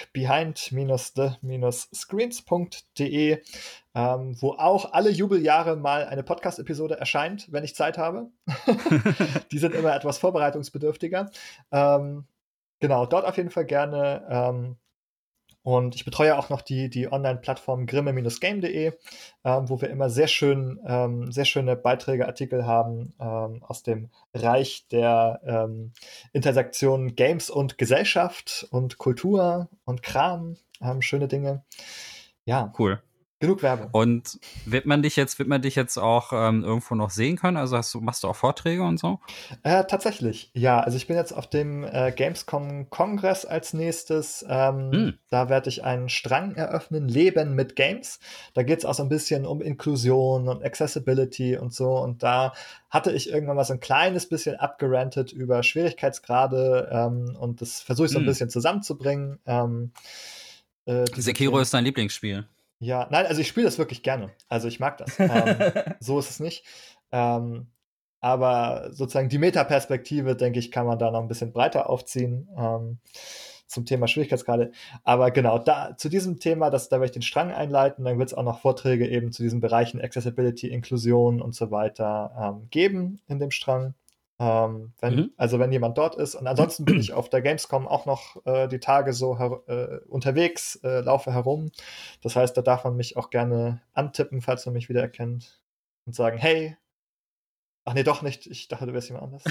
behind-the-screens punkt de, ähm, wo auch alle Jubeljahre mal eine Podcast-Episode erscheint, wenn ich Zeit habe. Die sind immer etwas vorbereitungsbedürftiger. Ähm, genau, dort auf jeden Fall gerne. Ähm, und ich betreue auch noch die, die Online-Plattform grimme Bindestrich game punkt de, ähm, wo wir immer sehr, schön, ähm, sehr schöne Beiträge, Artikel haben ähm, aus dem Reich der ähm, Intersektion Games und Gesellschaft und Kultur und Kram. Ähm, schöne Dinge. Ja, Cool. Genug Werbung. Und wird man dich jetzt, wird man dich jetzt auch ähm, irgendwo noch sehen können? Also hast du, machst du auch Vorträge und so? Äh, tatsächlich, ja. Also ich bin jetzt auf dem äh, Gamescom-Kongress als nächstes. Ähm, Hm. Da werde ich einen Strang eröffnen, Leben mit Games. Da geht es auch so ein bisschen um Inklusion und Accessibility und so. Und da hatte ich irgendwann mal so ein kleines bisschen abgerantet über Schwierigkeitsgrade ähm, und das versuche ich so ein Hm. bisschen zusammenzubringen. Ähm, äh, diese Sekiro Themen. ist dein Lieblingsspiel. Ja, nein, also ich spiele das wirklich gerne. Also ich mag das. ähm, so ist es nicht. Ähm, aber sozusagen die Metaperspektive, denke ich, kann man da noch ein bisschen breiter aufziehen ähm, zum Thema Schwierigkeitsgrade. Aber genau, da zu diesem Thema, das, da werde ich den Strang einleiten. Dann wird es auch noch Vorträge eben zu diesen Bereichen Accessibility, Inklusion und so weiter ähm, geben in dem Strang. Ähm, wenn, Mhm. Also wenn jemand dort ist. Und ansonsten bin ich auf der Gamescom auch noch äh, die Tage so her- äh, unterwegs, äh, laufe herum. Das heißt, da darf man mich auch gerne antippen, falls man mich wieder erkennt. Und sagen, hey. Ach nee, doch nicht. Ich dachte, du wärst jemand anders.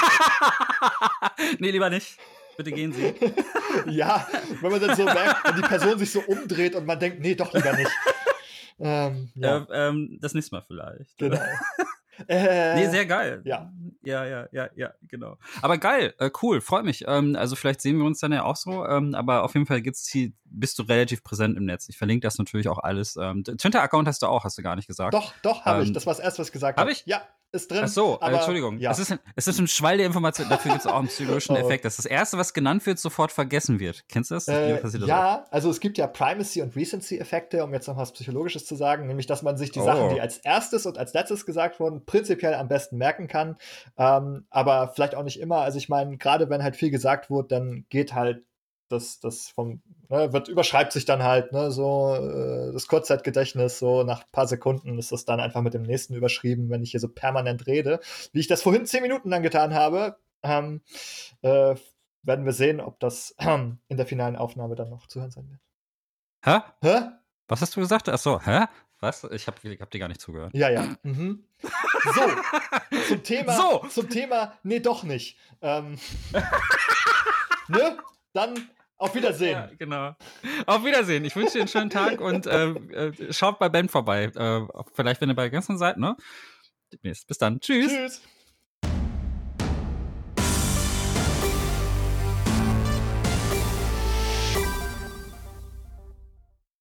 Nee, lieber nicht. Bitte gehen Sie. Ja, wenn man dann so merkt, wenn die Person sich so umdreht und man denkt, nee, doch lieber nicht. Ähm, ja, Äh, ähm, das nächste Mal vielleicht. genau. Äh, Nee, sehr geil. Ja. Ja, ja, ja, ja, genau. Aber geil, äh, cool, freut mich. Ähm, also vielleicht sehen wir uns dann ja auch so, ähm, aber auf jeden Fall gibt's hier, bist du relativ präsent im Netz. Ich verlinke das natürlich auch alles. Ähm, Twitter-Account hast du auch, hast du gar nicht gesagt. Doch, doch, habe Ähm, ich. Das war das erste, was ich gesagt habe. hab ich? Ja, ist drin. Ach so, aber, äh, Entschuldigung. Ja. Es, ist ein, es ist ein Schwall der Informationen. Dafür gibt es auch einen psychologischen Oh. Effekt, dass das Erste, was genannt wird, sofort vergessen wird. Kennst du das? das Äh, passiert das ja, also es gibt ja Primacy- und Recency-Effekte, um jetzt noch was Psychologisches zu sagen, nämlich, dass man sich die Oh. Sachen, die als erstes und als letztes gesagt wurden, prinzipiell am besten merken kann, ähm, aber vielleicht auch nicht immer. Also ich meine, gerade wenn halt viel gesagt wurde, dann geht halt das, das vom, ne, wird, überschreibt sich dann halt, ne, so äh, das Kurzzeitgedächtnis, so nach ein paar Sekunden ist das dann einfach mit dem nächsten überschrieben, wenn ich hier so permanent rede, wie ich das vorhin zehn Minuten lang getan habe. Ähm, äh, werden wir sehen, ob das ähm, in der finalen Aufnahme dann noch zu hören sein wird. Hä? Hä? Was hast du gesagt? Ach so, hä? Was? Ich hab, ich hab dir gar nicht zugehört. Ja, ja. Mhm. So, zum Thema, So. zum Thema, nee, doch nicht. Ähm, ne? Dann auf Wiedersehen. Ja, genau. Auf Wiedersehen. Ich wünsche dir einen schönen Tag und äh, äh, schaut bei Ben vorbei. Äh, vielleicht, wenn ihr bei der ganzen seid, ne? Bis dann. Tschüss. Tschüss.